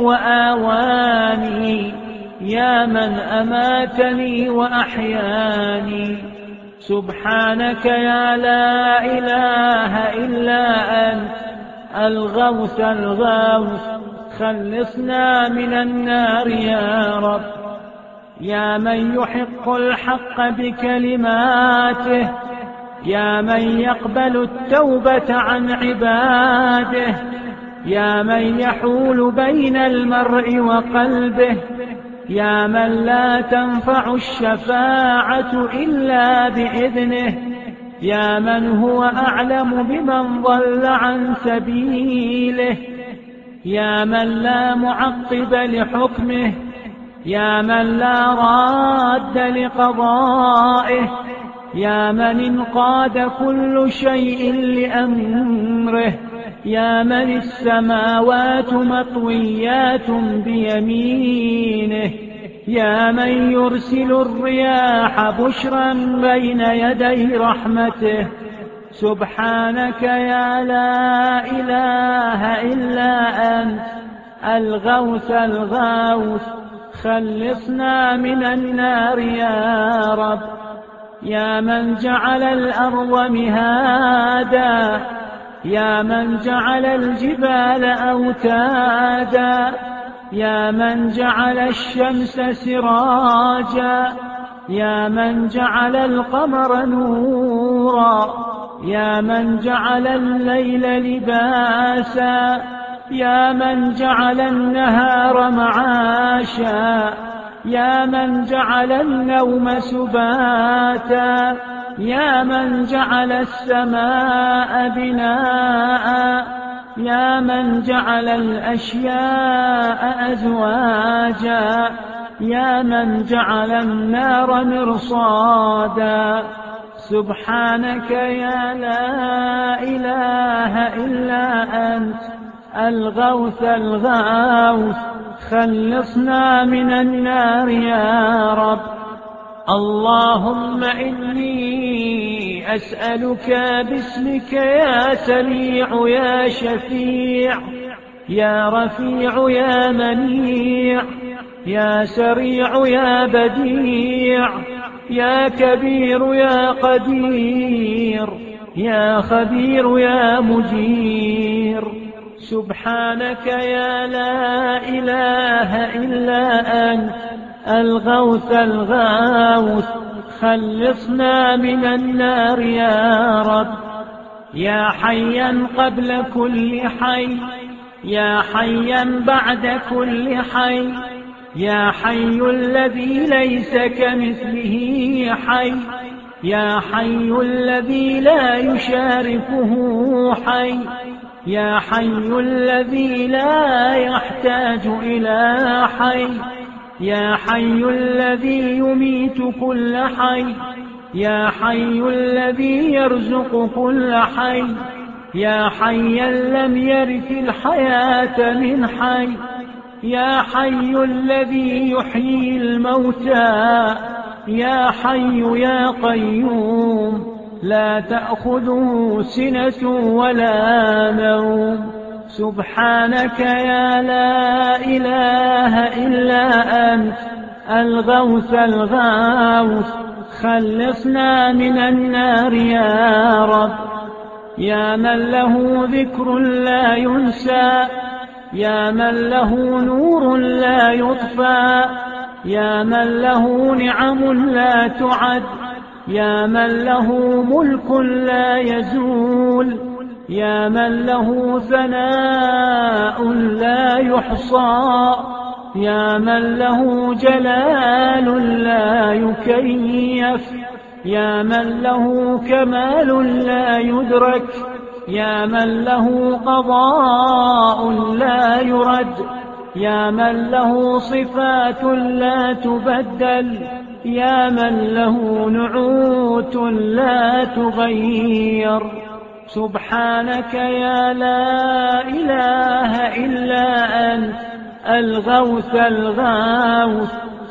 وآواني، يا من أماتني وأحياني. سبحانك يا لا إله إلا أنت الغوث الغوث، خلصنا من النار يا رب. يا من يحق الحق بكلماته، يا من يقبل التوبة عن عباده، يا من يحول بين المرء وقلبه، يا من لا تنفع الشفاعة إلا بإذنه، يا من هو أعلم بمن ضل عن سبيله، يا من لا معقب لحكمه، يا من لا راد لقضائه، يا من انقاد كل شيء لأمره، يا من السماوات مطويات بيمينه، يا من يرسل الرياح بشرا بين يدي رحمته. سبحانك يا لا إله إلا أنت الغوث الغوث، خلصنا من النار يا رب. يا من جعل الأرض مهادا، يا من جعل الجبال أوتادا، يا من جعل الشمس سراجا، يا من جعل القمر نورا، يا من جعل الليل لباسا، يا من جعل النهار معاشا، يا من جعل النوم سباتا، يا من جعل السماء بناء، يا من جعل الأشياء أزواجا، يا من جعل النار مرصادا. سبحانك يا لا إله إلا أنت الغوث الغاوث خلصنا من النار يا رب. اللهم إني أسألك باسمك يا سميع يا شفيع يا رفيع يا منيع يا سريع يا بديع يا كبير يا قدير يا خبير يا مجير. سبحانك يا لا إله إلا أنت الغوث الغاوث خلصنا من النار يا رب. يا حيا قبل كل حي يا حيا بعد كل حي يا حي الذي ليس كمثله حي يا حي الذي لا يشاركه حي يا حي الذي لا يحتاج إلى حي يا حي الذي يميت كل حي يا حي الذي يرزق كل حي يا حيا لم يرث الحياة من حي يا حي الذي يحيي الموتى يا حي يا قيوم لا تأخذه سنة ولا نوم. سبحانك يا لا إله إلا أنت الغوث الغاوث خلصنا من النار يا رب. يا من له ذكر لا ينسى يا من له نور لا يطفى يا من له نعم لا تعد يا من له ملك لا يزول يا من له ثناء لا يحصى يا من له جلال لا يكيف يا من له كمال لا يدرك يا من له قضاء لا يرد يا من له صفات لا تبدل يا من له نعوت لا تغير. سبحانك يا لا إله إلا أنت الغوث الغاوث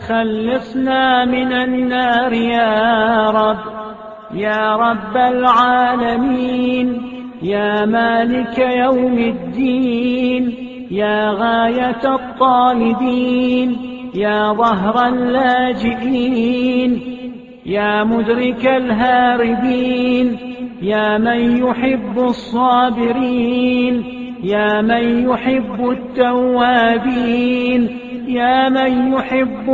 خلصنا من النار يا رب. يا رب العالمين يا مالك يوم الدين يا غاية الطالبين يا ظهر اللاجئين يا مدرك الهاربين يا من يحب الصابرين يا من يحب التوابين يا من يحب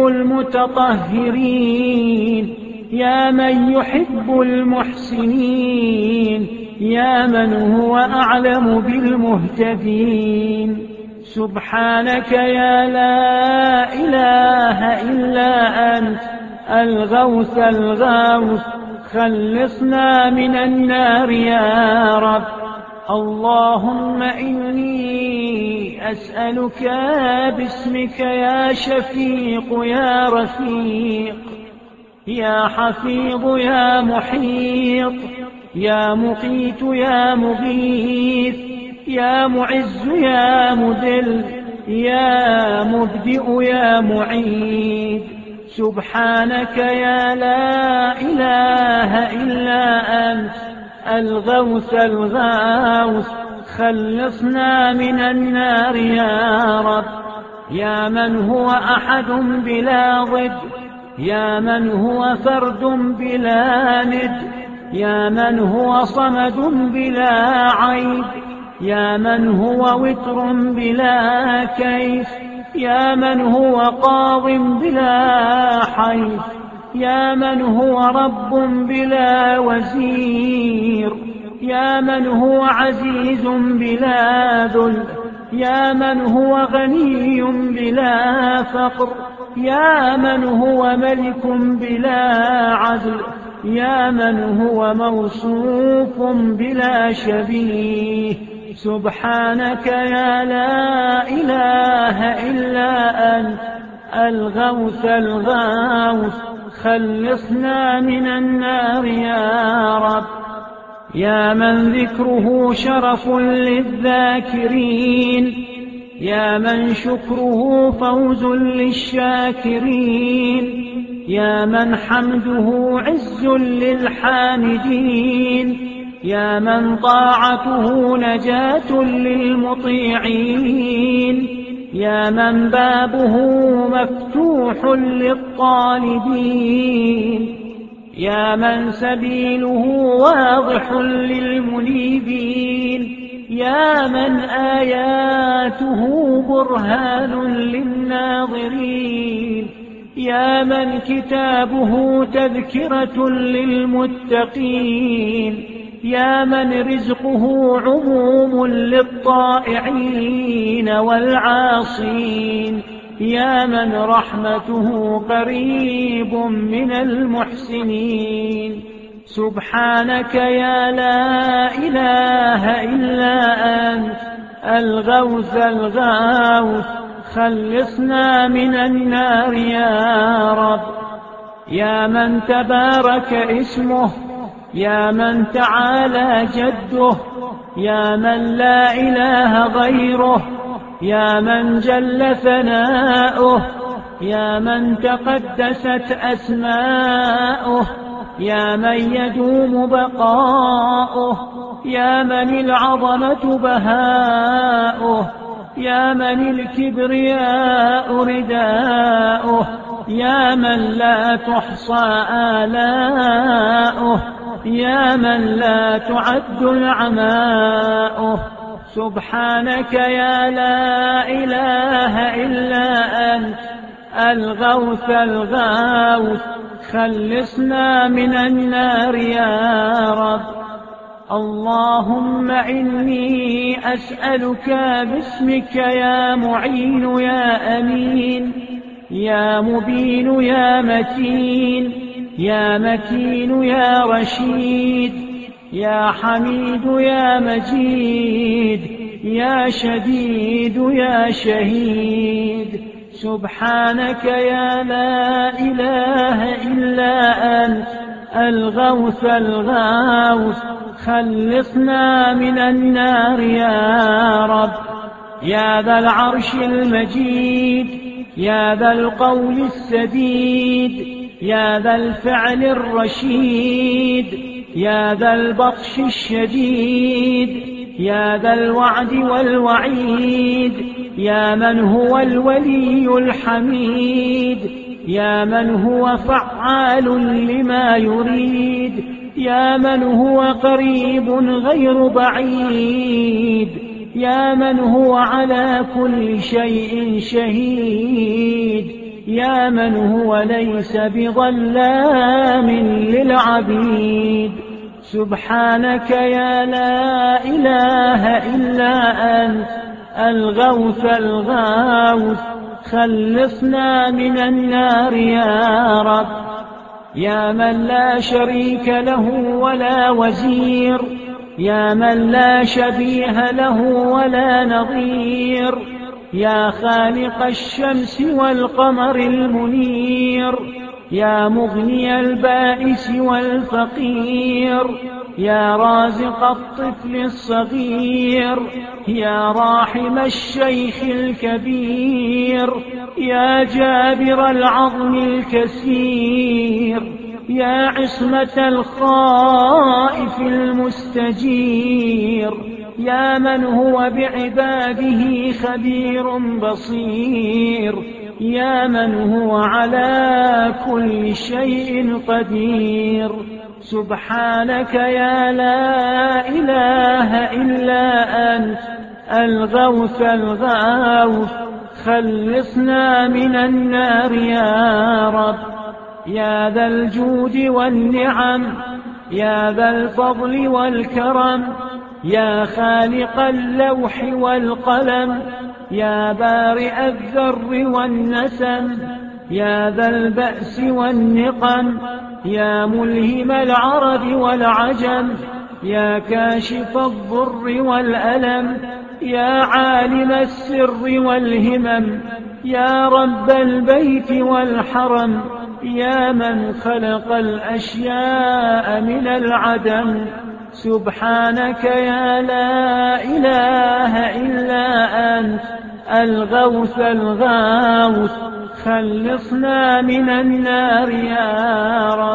المتطهرين يا من يحب المحسنين يا من هو أعلم بالمهتدين. سبحانك يا لا إله إلا أنت الغوث الغاوث خلصنا من النار يا رب. اللهم إني أسألك باسمك يا شفيق يا رفيق يا حفيظ يا محيط يا مقيت يا مغيث يا معز يا مذل يا مبدئ يا معيد. سبحانك يا لا إله إلا أنت الغوث الغاوث خلصنا من النار يا رب. يا من هو أحد بلا ضد يا من هو فرد بلا ند يا من هو صمد بلا عيب يا من هو وتر بلا كيف يا من هو قاض بلا حيف يا من هو رب بلا وزير يا من هو عزيز بلا ذل يا من هو غني بلا فقر يا من هو ملك بلا عدل يا من هو موصوف بلا شبيه. سبحانك يا لا إله إلا أنت الغوث الغاوث خلصنا من النار يا رب. يا من ذكره شرف للذاكرين، يا من شكره فوز للشاكرين، يا من حمده عز للحامدين، يا من طاعته نجاة للمطيعين، يا من بابه مفتوح للطالبين، يا من سبيله واضح للمنيبين، يا من آياته برهان للناظرين، يا من كتابه تذكرة للمتقين، يا من رزقه عموم للطائعين والعاصين، يا من رحمته قريب من المحسنين. سبحانك يا لا إله إلا أنت الغوث الغاوث، خلصنا من النار يا رب. يا من تبارك اسمه، يا من تعالى جده، يا من لا إله غيره، يا من جل ثناؤه، يا من تقدست أسماؤه، يا من يدوم بقاؤه، يا من العظمة بهاؤه، يا من الكبرياء رداؤه، يا من لا تحصى آلاؤه، يا من لا تعد نعماؤه. سبحانك يا لا إله إلا أنت الغوث الغاوث، خلصنا من النار يا رب. اللهم إني أسألك باسمك يا معين يا أمين، يا مبين يا متين، يا متين يا رشيد، يا حميد يا مجيد، يا شديد يا شهيد. سبحانك يا لا إله إلا أنت الغوث الغاوث، خلصنا من النار يا رب. يا ذا العرش المجيد، يا ذا القول السديد، يا ذا الفعل الرشيد، يا ذا البطش الشديد، يا ذا الوعد والوعيد، يا من هو الولي الحميد، يا من هو فعال لما يريد، يا من هو قريب غير بعيد، يا من هو على كل شيء شهيد، يا من هو ليس بظلام للعبيد. سبحانك يا لا إله إلا أنت الغوث الغاوث، خلصنا من النار يا رب. يا من لا شريك له ولا وزير، يا من لا شبيه له ولا نظير، يا خالق الشمس والقمر المنير، يا مغني البائس والفقير، يا رازق الطفل الصغير، يا راحم الشيخ الكبير، يا جابر العظم الكسير، يا عصمة الخائف المستجير، يا من هو بعباده خبير بصير، يا من هو على كل شيء قدير. سبحانك يا لا إله إلا أنت الغوث الغاوث، خلصنا من النار يا رب. يا ذا الجود والنعم، يا ذا الفضل والكرم، يا خالق اللوح والقلم، يا بارئ الذر والنسم، يا ذا البأس والنقم، يا ملهم العرب والعجم، يا كاشف الضر والألم، يا عالم السر والهمم، يا رب البيت والحرم، يا من خلق الأشياء من العدم، سبحانك يا لا إله إلا أنت الغوث الغاوث خلصنا من النار يا رب.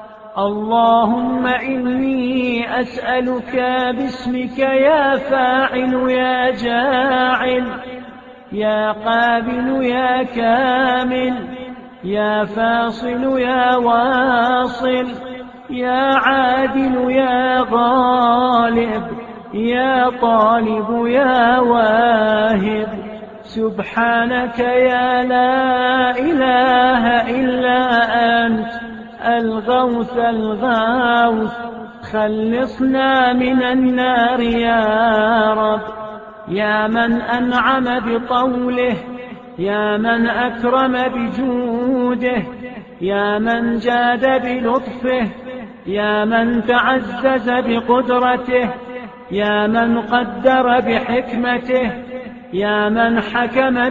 اللهم إني أسألك باسمك يا فاعل يا جاعل يا قابل يا كامل يا فاصل يا واصل يا عادل يا غالب يا طالب يا واهب. سبحانك يا لا إله إلا أنت الغوث الغاوث خلصنا من النار يا رب. يا من أنعم بطوله يا من أكرم بجوده يا من جاد بلطفه يا من تعزز بقدرته يا من قدر بحكمته يا من حكم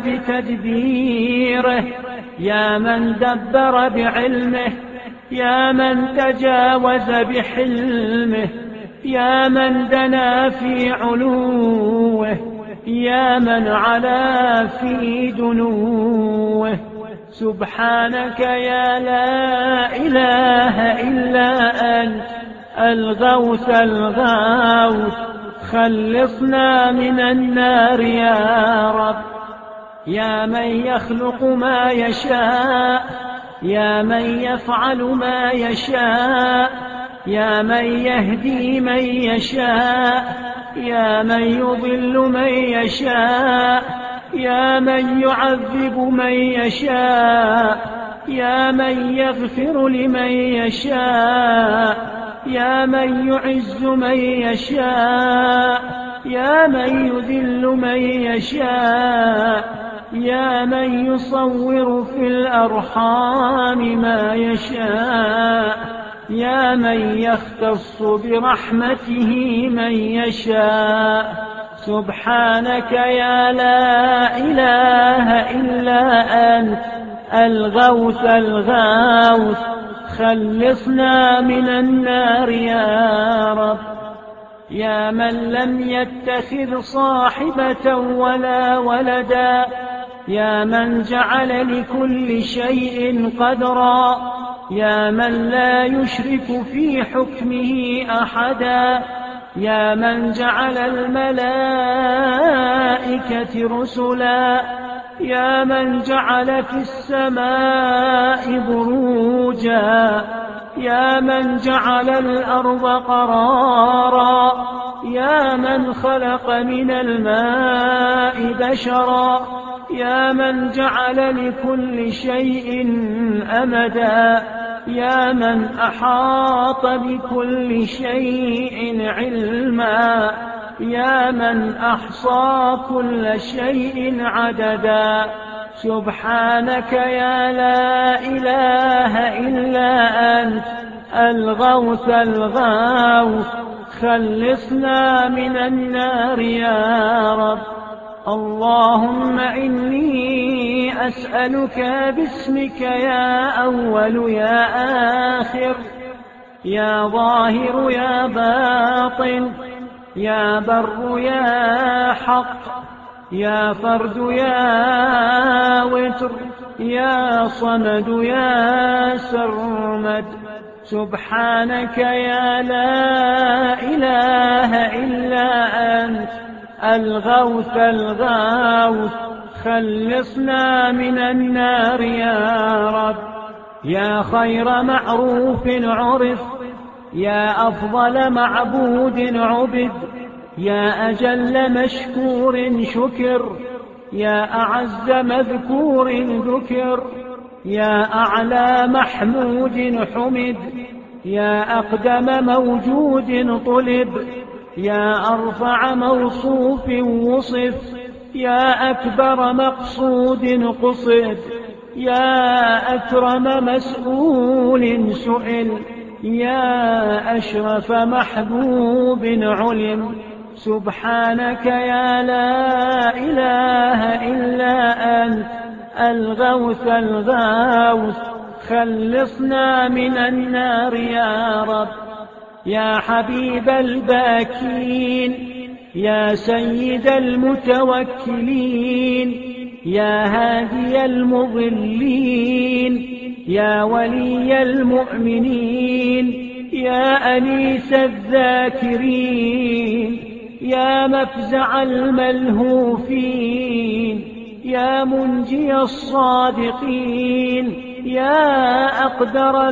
بتدبيره يا من دبر بعلمه يا من تجاوز بحلمه يا من دنا في علوه يا من علا في دنوه. سبحانك يا لا إله إلا أنت الغوث الغاوث خلصنا من النار يا رب. يا من يخلق ما يشاء يا من يفعل ما يشاء يا من يهدي من يشاء يا من يضل من يشاء يا من يعذب من يشاء يا من يغفر لمن يشاء يا من يعز من يشاء يا من يذل من يشاء يا من يصور في الأرحام ما يشاء يا من يختص برحمته من يشاء. سبحانك يا لا إله إلا أنت الغوث الغاوث خلصنا من النار يا رب. يا من لم يتخذ صاحبة ولا ولدا يا من جعل لكل شيء قدرا يا من لا يشرك في حكمه أحدا يا من جعل الملائكة رسلا يا من جعل في السماء بروجا يا من جعل الأرض قرارا يا من خلق من الماء بشرا يا من جعل لكل شيء أمدا يا من أحاط بكل شيء علما يا من أحصى كل شيء عددا. سبحانك يا لا إله إلا أنت الغوث الغاوث خلصنا من النار يا رب. اللهم إني أسألك باسمك يا أول يا آخر يا ظاهر يا باطن يا بر يا حق يا فرد يا وتر يا صمد يا سرمد. سبحانك يا لا إله إلا أنت الغوث الغاوث خلصنا من النار يا رب. يا خير معروف عرف يا أفضل معبود عبد يا أجل مشكور شكر يا أعز مذكور ذكر يا أعلى محمود حمد يا أقدم موجود طلب يا أرفع موصوف وصف يا أكبر مقصود قصد يا أكرم مسؤول سئل يا أشرف محبوب علم. سبحانك يا لا إله إلا أنت الغوث الغاوث خلصنا من النار يا رب. يا حبيب الباكين، يا سيد المتوكلين، يا هادي المضلين، يا ولي المؤمنين، يا أنيس الذاكرين، يا مفزع الملهوفين، يا منجي الصادقين، يا أقدر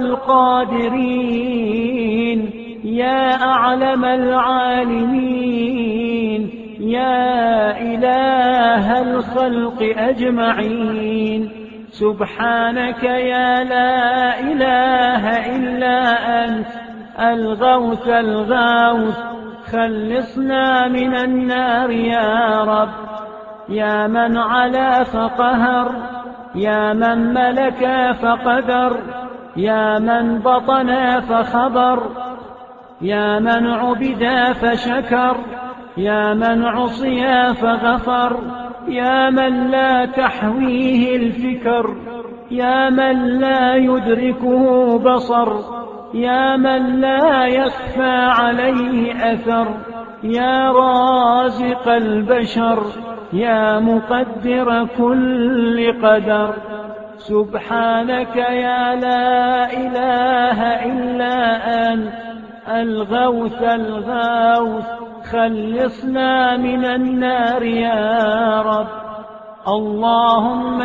القادرين، يا أعلم العالمين، يا إله الخلق أجمعين. سبحانك يا لا إله إلا أنت الغوث الغوث، خلصنا من النار يا رب. يا من علا فقهر، يا من ملك فقدر، يا من بطن فخبر، يا من عبد فشكر، يا من عصي فغفر، يا من لا تحويه الفكر، يا من لا يدركه بصر، يا من لا يخفى عليه أثر، يا رازق البشر، يا مقدر كل قدر. سبحانك يا لا إله إلا أنت الغوث الغوث، خلصنا من النار يا رب. اللهم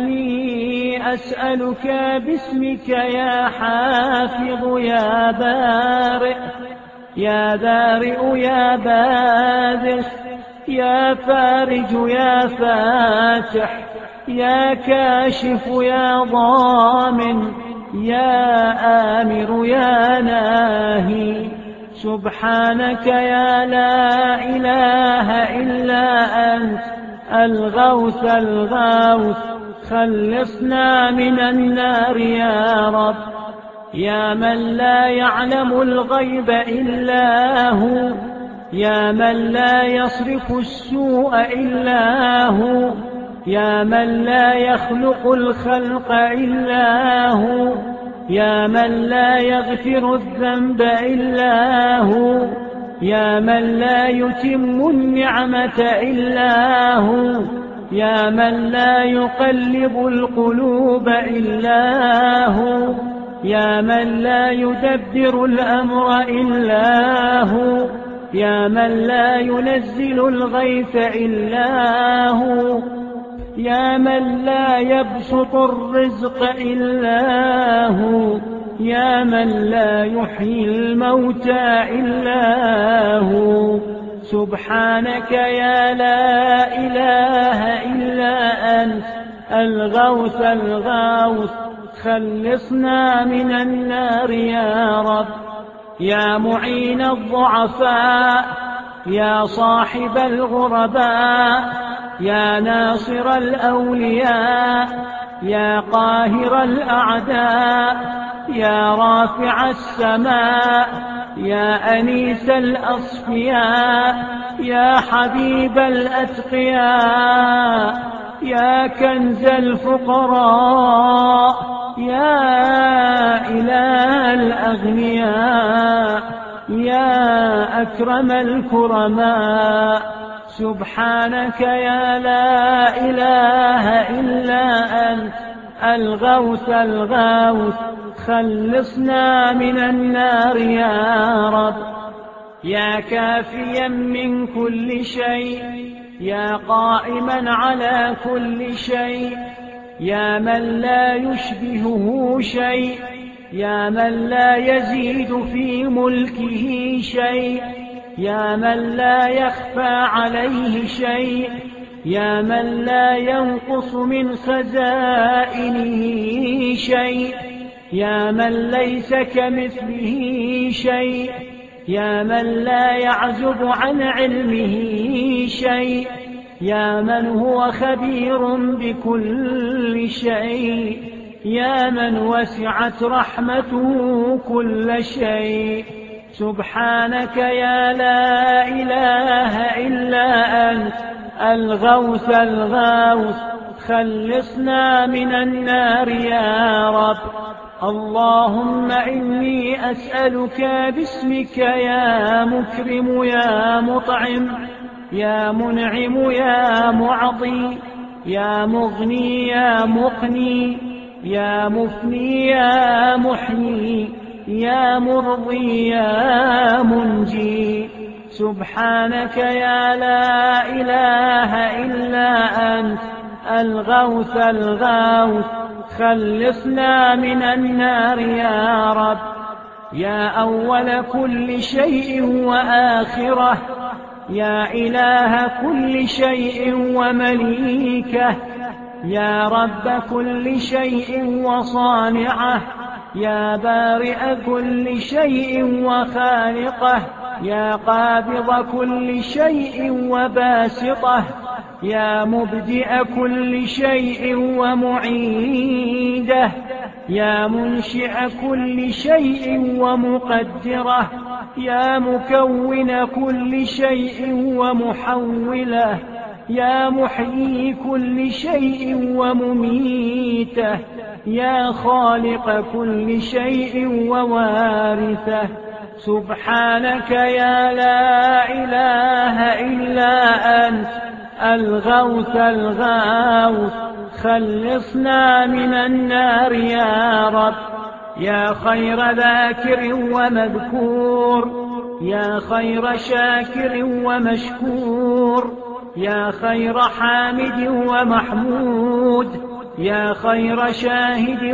إني أسألك باسمك يا حافظ يا بارئ، يا بارئ يا باذخ، يا فارج يا فاتح، يا كاشف يا ضامن، يا آمر يا ناهي. سبحانك يا لا إله إلا أنت الغوث الغوث، خلصنا من النار يا رب. يا من لا يعلم الغيب إلا هو، يا من لا يصرف السوء إلا هو، يا من لا يخلق الخلق إلا هو، يا من لا يغفر الذنب إلا هو، يا من لا يتم النعمة إلا هو، يا من لا يقلب القلوب إلا هو، يا من لا يدبر الأمر إلا هو، يا من لا ينزل الغيث إلا هو، يا من لا يبسط الرزق إلا هو، يا من لا يحيي الموتى إلا هو. سبحانك يا لا إله إلا أنت الغوث الغوث، خلصنا من النار يا رب. يا معين الضعفاء، يا صاحب الغرباء، يا ناصر الأولياء، يا قاهر الأعداء، يا رافع السماء، يا أنيس الأصفياء، يا حبيب الأتقياء، يا كنز الفقراء، يا إله الأغنياء، يا أكرم الكرماء. سبحانك يا لا إله إلا أنت الغوث الغوث، خلصنا من النار يا رب. يا كافيا من كل شيء، يا قائما على كل شيء، يا من لا يشبهه شيء، يا من لا يزيد في ملكه شيء، يا من لا يخفى عليه شيء، يا من لا ينقص من خزائنه شيء، يا من ليس كمثله شيء، يا من لا يعزب عن علمه شيء، يا من هو خبير بكل شيء، يا من وسعت رحمته كل شيء. سبحانك يا لا إله إلا أنت الغوث الغوث، خلصنا من النار يا رب. اللهم إني أسألك باسمك يا مكرم يا مطعم يا منعم يا معطي يا مغني يا مقني يا مفني يا محيي يا مرضي يا منجي. سبحانك يا لا إله إلا أنت الغوث الغوث، خلصنا من النار يا رب. يا أول كل شيء وآخره، يا إله كل شيء ومليكه، يا رب كل شيء وصانعه، يا بارئ كل شيء وخالقه، يا قابض كل شيء وباسطه، يا مبدئ كل شيء ومعيده، يا منشئ كل شيء ومقدره، يا مكون كل شيء ومحوله، يا محيي كل شيء ومميته، يا خالق كل شيء ووارثه. سبحانك يا لا إله إلا أنت الغوث الغوث، خلصنا من النار يا رب. يا خير ذاكر ومذكور، يا خير شاكر ومشكور، يا خير حامد ومحمود، يا خير شاهد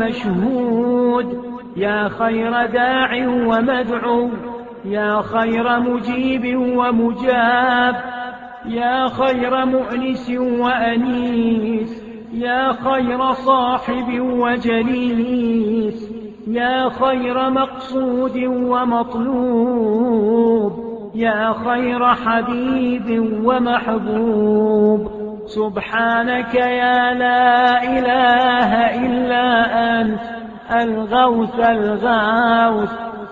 ومشهود، يا خير داع ومدعو، يا خير مجيب ومجاب، يا خير مؤنس وأنيس، يا خير صاحب وجليس، يا خير مقصود ومطلوب، يا خير حبيب ومحبوب. سبحانك يا لا إله إلا أنت الغوث الغوث،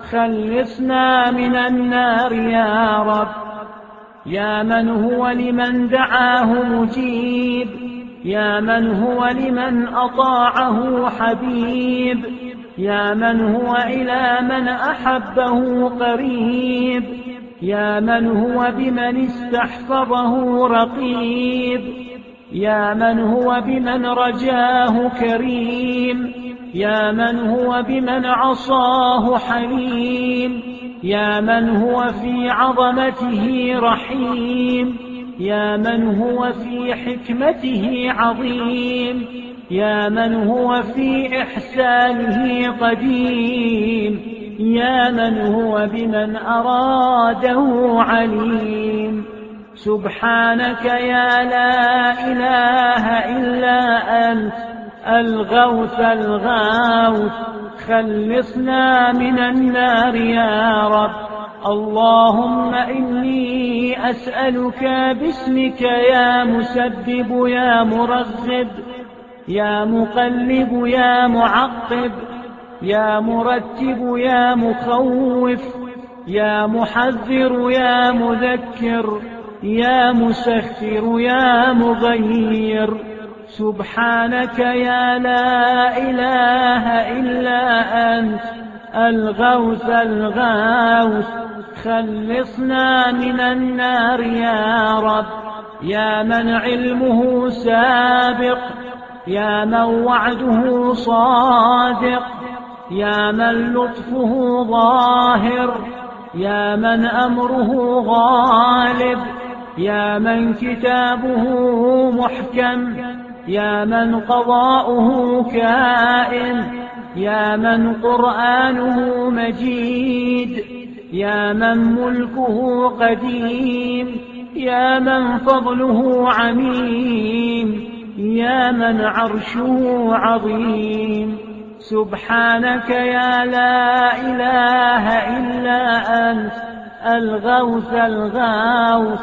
خلصنا من النار يا رب. يا من هو لمن دعاه مجيب، يا من هو لمن أطاعه حبيب، يا من هو إلى من أحبه قريب، يا من هو بمن استحفظه رقيب، يا من هو بمن رجاه كريم، يا من هو بمن عصاه حليم، يا من هو في عظمته رحيم، يا من هو في حكمته عظيم، يا من هو في إحسانه قديم، يا من هو بمن أراده عليم. سبحانك يا لا إله إلا أنت الغوث الغوث، خلصنا من النار يا رب. اللهم إني أسألك باسمك يا مسبب يا مرغب، يا مقلب يا معقب، يا مرتب يا مخوف، يا محذر يا مذكر، يا مسخر يا مغير. سبحانك يا لا إله إلا أنت الغوث الغوث، خلصنا من النار يا رب. يا من علمه سابق، يا من وعده صادق، يا من لطفه ظاهر، يا من أمره غالب، يا من كتابه محكم، يا من قضاؤه كائن، يا من قرآنه مجيد، يا من ملكه قديم، يا من فضله عميم، يا من عرشه عظيم. سبحانك يا لا إله إلا أنت الغوث الغوث،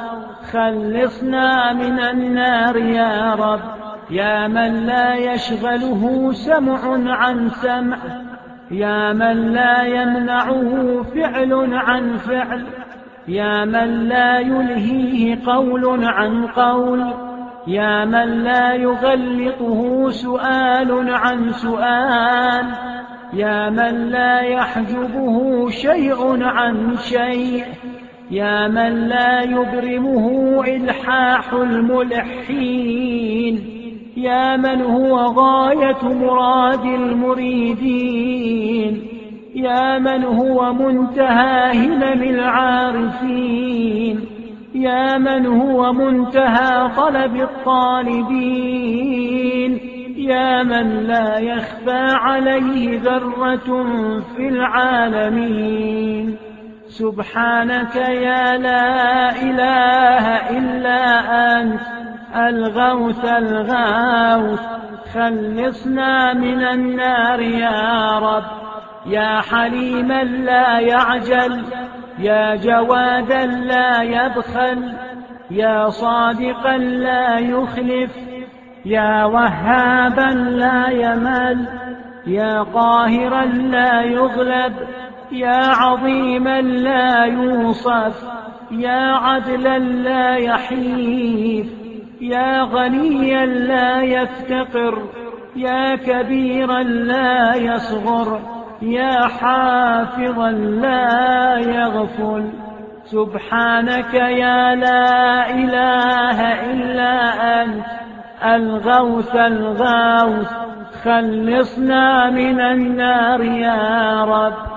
خلصنا من النار يا رب. يا من لا يشغله سمع عن سمع، يا من لا يمنعه فعل عن فعل، يا من لا يلهيه قول عن قول، يا من لا يغلطه سؤال عن سؤال، يا من لا يحجبه شيء عن شيء، يا من لا يبرمه إلحاح الملحين، يا من هو غاية مراد المريدين، يا من هو منتهى همم العارفين، يا من هو منتهى طلب الطالبين، يا من لا يخفى عليه ذرة في العالمين. سبحانك يا لا إله إلا أنت الغوث الغوث، خلصنا من النار يا رب. يا حليما لا يعجل، يا جوادا لا يبخل، يا صادقا لا يخلف، يا وهابا لا يمل، يا قاهرا لا يغلب، يا عظيما لا يوصف، يا عدلا لا يحيف، يا غنيا لا يفتقر، يا كبيرا لا يصغر، يا حافظا لا يغفل. سبحانك يا لا إله إلا أنت الغوث الغوث، خلصنا من النار يا رب.